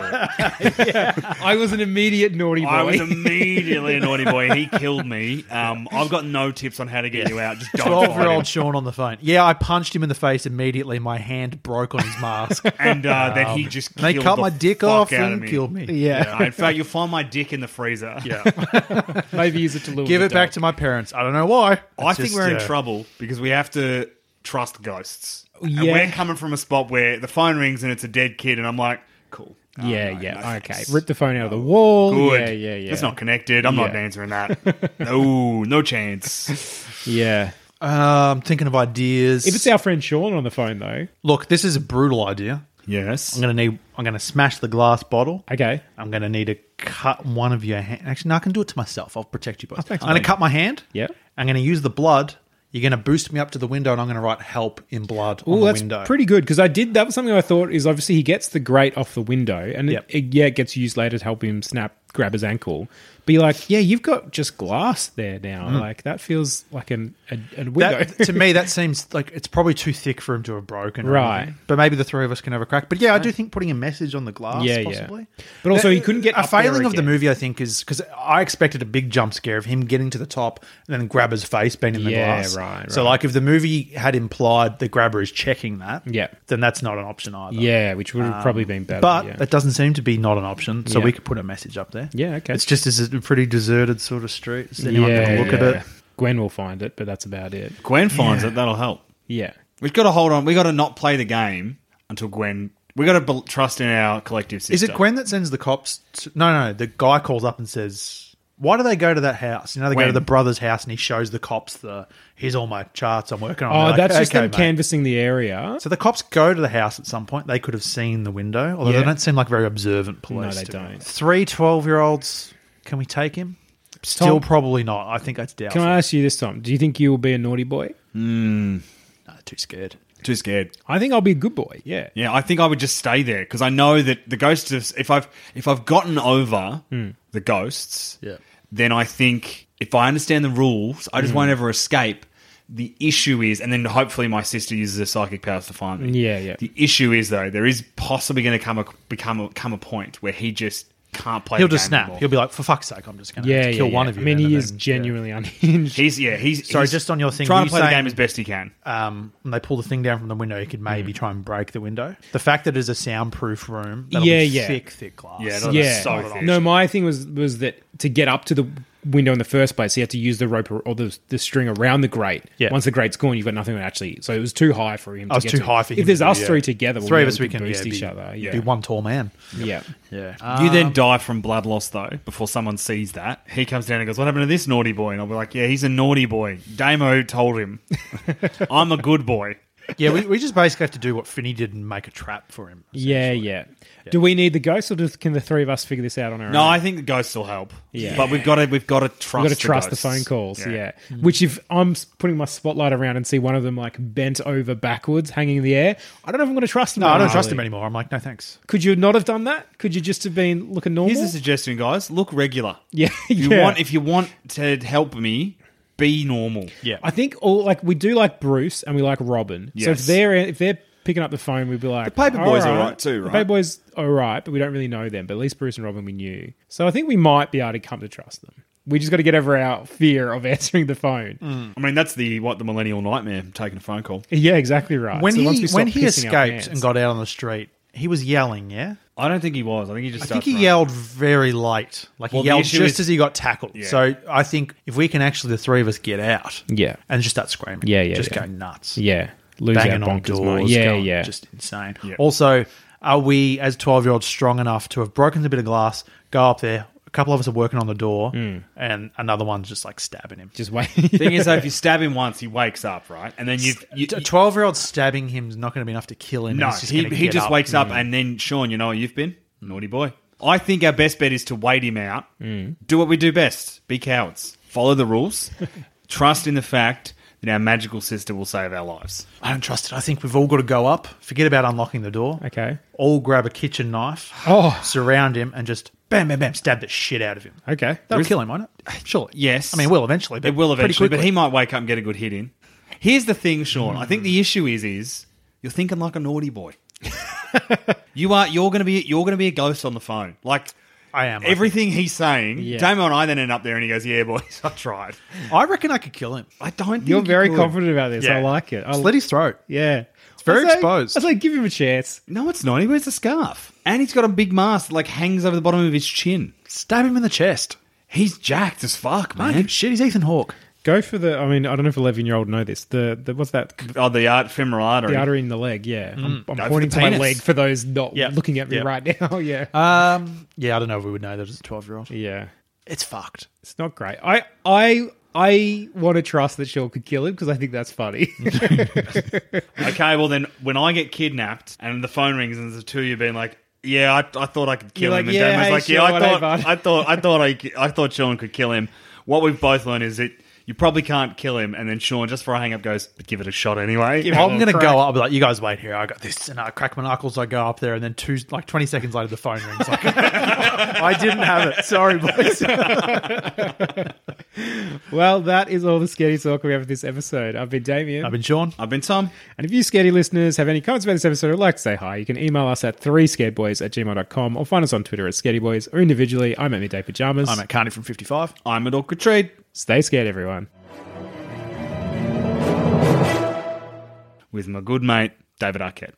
[SPEAKER 4] it.
[SPEAKER 8] I was an immediate naughty boy.
[SPEAKER 4] I was immediately a naughty boy. He killed me. Um, I've got no tips on how to get you out. Just don't fight him.
[SPEAKER 7] twelve-year-old Sean on the phone. Yeah, I punched him in the face immediately. My hand broke on his mask.
[SPEAKER 4] And uh, then he just
[SPEAKER 7] And they
[SPEAKER 4] killed
[SPEAKER 7] cut
[SPEAKER 4] the
[SPEAKER 7] my dick
[SPEAKER 4] fuck
[SPEAKER 7] off
[SPEAKER 4] out of
[SPEAKER 7] and
[SPEAKER 4] me.
[SPEAKER 7] killed me.
[SPEAKER 8] Yeah.
[SPEAKER 4] Uh, in fact, you'll find my dick in the freezer.
[SPEAKER 7] Yeah.
[SPEAKER 8] Maybe use it to lure
[SPEAKER 7] Give
[SPEAKER 8] the
[SPEAKER 7] it back
[SPEAKER 8] dog.
[SPEAKER 7] to my parents. I don't know why.
[SPEAKER 4] I
[SPEAKER 7] It's
[SPEAKER 4] think
[SPEAKER 7] just,
[SPEAKER 4] we're in
[SPEAKER 7] uh,
[SPEAKER 4] trouble because we have to trust ghosts. And
[SPEAKER 8] Yeah.
[SPEAKER 4] we're coming from a spot where the phone rings and it's a dead kid, and I'm like, cool. Oh,
[SPEAKER 8] Yeah,
[SPEAKER 4] no,
[SPEAKER 8] yeah.
[SPEAKER 4] no
[SPEAKER 8] okay.
[SPEAKER 4] thanks.
[SPEAKER 8] Rip the phone out of the wall.
[SPEAKER 4] Good.
[SPEAKER 8] Yeah, yeah, yeah.
[SPEAKER 4] It's not connected. I'm not
[SPEAKER 8] Yeah.
[SPEAKER 4] answering that. No, no chance.
[SPEAKER 8] Yeah.
[SPEAKER 7] Uh, I'm thinking of ideas.
[SPEAKER 8] If it's our friend Sean on the phone, though.
[SPEAKER 7] Look, this is a brutal idea.
[SPEAKER 4] Yes.
[SPEAKER 7] I'm gonna need. I'm gonna smash the glass bottle.
[SPEAKER 8] Okay.
[SPEAKER 7] I'm gonna need to cut one of your hand. Actually, no, I can do it to myself. I'll protect you both.
[SPEAKER 8] thanks,
[SPEAKER 7] I'm gonna
[SPEAKER 8] mate.
[SPEAKER 7] cut my hand.
[SPEAKER 8] Yeah.
[SPEAKER 7] I'm gonna use the blood. You're gonna boost me up to the window, and I'm gonna write "help" in blood on
[SPEAKER 8] Oh,
[SPEAKER 7] the
[SPEAKER 8] that's
[SPEAKER 7] window.
[SPEAKER 8] pretty good because I did. That was something I thought is obviously he gets the grate off the window, and
[SPEAKER 7] Yep.
[SPEAKER 8] it, it, yeah, it gets used later to help him snap, grab his ankle. Be like, yeah, you've got just glass there now. Like that feels like an, a, a window.
[SPEAKER 7] That, to me, that seems like it's probably too thick for him to have broken. or
[SPEAKER 8] Right.
[SPEAKER 7] anything. But maybe the three of us can have a crack. But yeah, I do think putting a message on the glass,
[SPEAKER 8] Yeah, yeah.
[SPEAKER 7] possibly.
[SPEAKER 8] But also, he couldn't get
[SPEAKER 7] a
[SPEAKER 8] up there
[SPEAKER 7] failing of the
[SPEAKER 8] again.
[SPEAKER 7] movie. I think is because I expected a big jump scare of him getting to the top and then Grabber's face being in the
[SPEAKER 8] Yeah,
[SPEAKER 7] glass.
[SPEAKER 8] right,
[SPEAKER 7] So,
[SPEAKER 8] right.
[SPEAKER 7] like, if the movie had implied the Grabber is checking that,
[SPEAKER 8] Yeah.
[SPEAKER 7] then that's not an option either.
[SPEAKER 8] yeah, which would have probably been better.
[SPEAKER 7] But
[SPEAKER 8] yeah.
[SPEAKER 7] that doesn't seem to be not an option. So
[SPEAKER 8] Yeah.
[SPEAKER 7] we could put a message up there.
[SPEAKER 8] Yeah, okay.
[SPEAKER 7] It's just this is a pretty deserted sort of street. Is anyone going to look at
[SPEAKER 8] yeah.
[SPEAKER 7] it?
[SPEAKER 8] Gwen will find it, but that's about it.
[SPEAKER 4] Gwen finds it. That'll help.
[SPEAKER 8] Yeah.
[SPEAKER 4] We've got to hold on. We've got to not play the game until Gwen. We've got to be- trust in our collective system.
[SPEAKER 7] Is it Gwen that sends the cops? To, no, no, no. The guy calls up and says, "Why do they go to that house? You know, they go
[SPEAKER 4] When?
[SPEAKER 7] to the brother's house and he shows the cops the here's all my charts I'm working on."
[SPEAKER 8] Oh,
[SPEAKER 7] They're like,
[SPEAKER 8] that's just
[SPEAKER 7] "Okay,
[SPEAKER 8] them
[SPEAKER 7] mate."
[SPEAKER 8] canvassing the area.
[SPEAKER 7] So the cops go to the house at some point. They could have seen the window, although
[SPEAKER 8] Yeah.
[SPEAKER 7] they don't seem like very observant police.
[SPEAKER 8] they
[SPEAKER 7] to
[SPEAKER 8] don't.
[SPEAKER 7] me. Three twelve-year-olds, can we take him? Still
[SPEAKER 8] Tom-
[SPEAKER 7] probably not. I think that's doubtful.
[SPEAKER 8] Can I ask you this, Tom? Do you think you will be a naughty boy?
[SPEAKER 7] No, too scared.
[SPEAKER 4] Too scared.
[SPEAKER 8] I think I'll be a good boy. Yeah.
[SPEAKER 4] Yeah, I think I would just stay there because I know that the ghosts. Is, if I've if I've gotten over the ghosts,
[SPEAKER 7] Yeah.
[SPEAKER 4] then I think if I understand the rules, I just won't ever escape. The issue is, and then hopefully my sister uses her psychic powers to find me.
[SPEAKER 8] Yeah, yeah.
[SPEAKER 4] The issue is though, there is possibly going to come a become a, come a point where he just can't play.
[SPEAKER 7] He'll
[SPEAKER 4] the
[SPEAKER 7] just
[SPEAKER 4] game
[SPEAKER 7] snap.
[SPEAKER 4] anymore.
[SPEAKER 7] He'll be like, "For fuck's sake, I'm just going to
[SPEAKER 8] Yeah,
[SPEAKER 7] kill
[SPEAKER 8] yeah,
[SPEAKER 7] one
[SPEAKER 8] yeah.
[SPEAKER 7] of you."
[SPEAKER 8] I mean,
[SPEAKER 7] then,"
[SPEAKER 8] he
[SPEAKER 7] and
[SPEAKER 8] is
[SPEAKER 7] then- yeah.
[SPEAKER 8] genuinely unhinged.
[SPEAKER 4] He's yeah. He's
[SPEAKER 7] Sorry,
[SPEAKER 4] he's
[SPEAKER 7] just on your thing,
[SPEAKER 4] trying
[SPEAKER 7] were
[SPEAKER 4] to
[SPEAKER 7] you
[SPEAKER 4] play the
[SPEAKER 7] saying-
[SPEAKER 4] game as best he can.
[SPEAKER 7] um, when they pull the thing down from the window, he could maybe try and break the window. The fact that it's a soundproof room, that'll
[SPEAKER 8] Yeah,
[SPEAKER 7] be
[SPEAKER 8] yeah.
[SPEAKER 7] thick, thick glass.
[SPEAKER 4] Yeah, that'll-
[SPEAKER 8] yeah.
[SPEAKER 4] so thick.
[SPEAKER 8] No, my thing was was that to get up to the window in the first place, he had to use the rope or, or the, the string around the grate.
[SPEAKER 7] Yeah.
[SPEAKER 8] Once the grate's gone, you've got nothing to actually. So it was too high for him.
[SPEAKER 7] I was
[SPEAKER 8] to get
[SPEAKER 7] too
[SPEAKER 8] to.
[SPEAKER 7] high for him.
[SPEAKER 8] If there's
[SPEAKER 7] to do,
[SPEAKER 8] us
[SPEAKER 7] yeah.
[SPEAKER 8] three together,
[SPEAKER 7] three
[SPEAKER 8] we'll
[SPEAKER 7] of us,
[SPEAKER 8] be
[SPEAKER 7] we
[SPEAKER 8] able to
[SPEAKER 7] can
[SPEAKER 8] boost
[SPEAKER 7] yeah,
[SPEAKER 8] each
[SPEAKER 7] be,
[SPEAKER 8] other.
[SPEAKER 7] be
[SPEAKER 8] Yeah,
[SPEAKER 7] one tall man.
[SPEAKER 8] yeah.
[SPEAKER 7] Yeah.
[SPEAKER 4] You then die from blood loss, though, before someone sees that. He comes down and goes, "What happened to this naughty boy?" And I'll be like, "Yeah, he's a naughty boy. Damo told him. I'm a good boy."
[SPEAKER 7] Yeah, we, we just basically have to do what Finney did and make a trap for him.
[SPEAKER 8] Yeah, yeah, yeah. Do we need the ghost, or do, can the three of us figure this out on our
[SPEAKER 4] No,
[SPEAKER 8] own?
[SPEAKER 4] I think the ghosts will help.
[SPEAKER 8] Yeah.
[SPEAKER 4] But we've got to we've got to trust
[SPEAKER 8] We've got to trust
[SPEAKER 4] the,
[SPEAKER 8] the phone calls, yeah.
[SPEAKER 4] Yeah.
[SPEAKER 8] Mm. Which if I'm putting my spotlight around and see one of them like bent over backwards, hanging in the air, I don't know if I'm going to trust him.
[SPEAKER 7] No, I don't
[SPEAKER 8] entirely.
[SPEAKER 7] trust him anymore. I'm like, no thanks.
[SPEAKER 8] Could you not have done that? Could you just have been looking normal?
[SPEAKER 4] Here's a suggestion, guys. Look regular.
[SPEAKER 8] Yeah,
[SPEAKER 4] If you
[SPEAKER 8] yeah.
[SPEAKER 4] want if you want to help me, be normal.
[SPEAKER 7] Yeah.
[SPEAKER 8] I think all like we do like Bruce and we like Robin. So if
[SPEAKER 4] Yes.
[SPEAKER 8] they're if they're picking up the phone, we'd be like,
[SPEAKER 4] The Paperboys
[SPEAKER 8] all
[SPEAKER 4] are right too,
[SPEAKER 8] The
[SPEAKER 4] right?
[SPEAKER 8] Paperboys are right, but we don't really know them. But at least Bruce and Robin we knew. So I think we might be able to come to trust them. We just got to get over our fear of answering the phone.
[SPEAKER 7] Mm.
[SPEAKER 4] I mean, that's the what the millennial nightmare, taking a phone call.
[SPEAKER 8] Yeah, exactly right.
[SPEAKER 7] When
[SPEAKER 8] So once
[SPEAKER 7] he
[SPEAKER 8] we stop
[SPEAKER 7] when he
[SPEAKER 8] pissing our
[SPEAKER 7] escaped
[SPEAKER 8] pants-
[SPEAKER 7] and got out on the street, he was yelling, yeah?
[SPEAKER 4] I don't think he was. I think he just
[SPEAKER 7] I think
[SPEAKER 4] started
[SPEAKER 7] he
[SPEAKER 4] running.
[SPEAKER 7] yelled very late. Like
[SPEAKER 4] Well,
[SPEAKER 7] he
[SPEAKER 4] the
[SPEAKER 7] yelled
[SPEAKER 4] issue
[SPEAKER 7] just
[SPEAKER 4] is-
[SPEAKER 7] as he got tackled.
[SPEAKER 4] Yeah.
[SPEAKER 7] So I think if we can actually, the three of us, get out
[SPEAKER 8] Yeah.
[SPEAKER 7] and just start screaming.
[SPEAKER 8] Yeah, yeah,
[SPEAKER 7] Just
[SPEAKER 8] yeah.
[SPEAKER 7] go nuts.
[SPEAKER 8] Yeah. Lose
[SPEAKER 7] Banging
[SPEAKER 8] our
[SPEAKER 7] on
[SPEAKER 8] bonkers
[SPEAKER 7] doors.
[SPEAKER 8] mind. Yeah,
[SPEAKER 7] going
[SPEAKER 8] yeah.
[SPEAKER 7] Just insane.
[SPEAKER 4] Yeah.
[SPEAKER 7] Also, are we, as twelve-year-olds, strong enough to have broken a bit of glass, go up there, a couple of us are working on the door, and another one's just like stabbing him.
[SPEAKER 8] Just wait.
[SPEAKER 4] Thing is, though, if you stab him once, he wakes up, right? And then you, you,
[SPEAKER 7] A twelve-year-old stabbing him is not going to be enough to kill him.
[SPEAKER 4] no,
[SPEAKER 7] He's just
[SPEAKER 4] he
[SPEAKER 7] gonna
[SPEAKER 4] he
[SPEAKER 7] get
[SPEAKER 4] just
[SPEAKER 7] up.
[SPEAKER 4] wakes up, and then Sean, you know what you've been naughty boy. I think our best bet is to wait him out. Do what we do best: be cowards, follow the rules, trust in the fact that our magical sister will save our lives.
[SPEAKER 7] I don't trust it. I think we've all got to go up, forget about unlocking the door.
[SPEAKER 8] Okay.
[SPEAKER 7] All grab a kitchen knife,
[SPEAKER 8] Oh.
[SPEAKER 7] surround him, and just bam, bam, bam, stab the shit out of him.
[SPEAKER 8] Okay.
[SPEAKER 7] That'll kill him, won't it? Surely.
[SPEAKER 4] Yes,
[SPEAKER 7] I mean, it will eventually. But
[SPEAKER 4] It will
[SPEAKER 7] pretty
[SPEAKER 4] eventually, but
[SPEAKER 7] quickly.
[SPEAKER 4] he might wake up and get a good hit in. Here's the thing, Sean. I think the issue is, is you're thinking like a naughty boy. you are. You're going to be. You're going to be a ghost on the phone. Like
[SPEAKER 7] I am. I
[SPEAKER 4] everything he's saying.
[SPEAKER 8] Yeah.
[SPEAKER 4] Damo and I then end up there, and he goes, "Yeah, boys, I tried."
[SPEAKER 7] think. I reckon I could kill him.
[SPEAKER 4] I don't. Think
[SPEAKER 8] You're
[SPEAKER 4] you
[SPEAKER 8] very
[SPEAKER 4] could.
[SPEAKER 8] confident about this. I
[SPEAKER 4] Yeah.
[SPEAKER 8] like it. I
[SPEAKER 7] Slit his throat.
[SPEAKER 8] Yeah. It's
[SPEAKER 7] very exposed.
[SPEAKER 8] I was like, give him a chance.
[SPEAKER 4] No, it's not. He wears a scarf, and he's got a big mask that like hangs over the bottom of his chin.
[SPEAKER 7] Stab him in the chest.
[SPEAKER 4] He's jacked as fuck,
[SPEAKER 7] Man,
[SPEAKER 4] man.
[SPEAKER 7] shit, he's Ethan Hawke.
[SPEAKER 8] Go for the, I mean, I don't know if eleven-year-old know this. The, the what's that?
[SPEAKER 4] Oh, the art femoral artery.
[SPEAKER 8] The artery in the leg, yeah. I'm, I'm
[SPEAKER 4] Go for
[SPEAKER 8] pointing
[SPEAKER 4] the
[SPEAKER 8] to my
[SPEAKER 4] penis.
[SPEAKER 8] leg for those not
[SPEAKER 7] Yeah.
[SPEAKER 8] looking at me
[SPEAKER 7] Yeah.
[SPEAKER 8] right now. Yeah.
[SPEAKER 7] Um, yeah, I don't know if we would know that as a twelve-year-old.
[SPEAKER 8] yeah.
[SPEAKER 7] It's fucked.
[SPEAKER 8] It's not great. I I I want to trust that Sean could kill him because I think that's funny.
[SPEAKER 4] Okay, well then, when I get kidnapped and the phone rings and there's the two of you being like, "Yeah, I, I thought I could kill
[SPEAKER 8] You're
[SPEAKER 4] him,"
[SPEAKER 8] like,
[SPEAKER 4] and
[SPEAKER 8] "Yeah,
[SPEAKER 4] Damo's
[SPEAKER 8] hey,
[SPEAKER 4] like, "Yeah,
[SPEAKER 8] Sean,
[SPEAKER 4] I
[SPEAKER 8] hey,
[SPEAKER 4] thought,
[SPEAKER 8] bud."
[SPEAKER 4] I thought, I thought, I, I thought Sean could kill him." What we've both learned is that you probably can't kill him, and then Sean, just for a hang up, goes, "But give it a shot anyway."
[SPEAKER 8] Give it
[SPEAKER 7] I'm
[SPEAKER 8] a
[SPEAKER 7] going to
[SPEAKER 8] crack.
[SPEAKER 7] go up. I'll be like, you guys wait here. I got this. And I crack my knuckles. I go up there. And then two, like twenty seconds later, the phone rings. Like, I didn't have it. Sorry, boys.
[SPEAKER 8] Well, that is all the Scaredy talk we have for this episode. I've been Damien.
[SPEAKER 7] I've been Sean.
[SPEAKER 4] I've been Tom.
[SPEAKER 8] And if you Scaredy listeners have any comments about this episode or would like to say hi, you can email us at three scaredboys at gmail dot com or find us on Twitter at scaredyboys or individually. I'm at Midday Pajamas.
[SPEAKER 7] I'm at Carney from fifty-five.
[SPEAKER 4] I'm at Awkward Trade.
[SPEAKER 8] Stay scared, everyone.
[SPEAKER 4] With my good mate, David Arquette.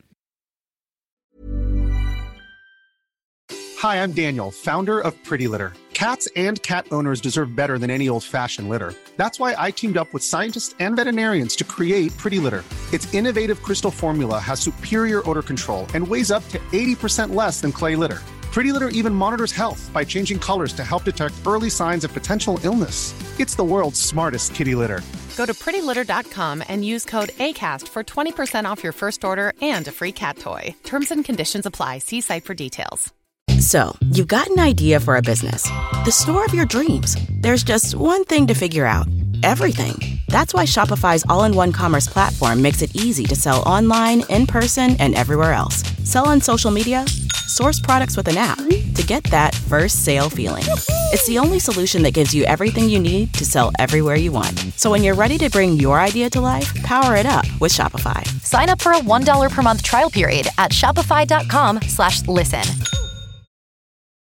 [SPEAKER 11] Hi, I'm Daniel, founder of Pretty Litter. Cats and cat owners deserve better than any old-fashioned litter. That's why I teamed up with scientists and veterinarians to create Pretty Litter. Its innovative crystal formula has superior odor control and weighs up to eighty percent less than clay litter. Pretty Litter even monitors health by changing colors to help detect early signs of potential illness. It's the world's smartest kitty litter.
[SPEAKER 12] Go to pretty litter dot com and use code ACAST for twenty percent off your first order and a free cat toy. Terms and conditions apply. See site for details.
[SPEAKER 13] So, you've got an idea for a business. The store of your dreams. There's just one thing to figure out. Everything. That's why Shopify's all-in-one commerce platform makes it easy to sell online, in person, and everywhere else. Sell on social media. Source products with an app to get that first sale feeling. It's the only solution that gives you everything you need to sell everywhere you want. So when you're ready to bring your idea to life, power it up with Shopify.
[SPEAKER 14] Sign up for a one dollar per month trial period at shopify dot com slash listen.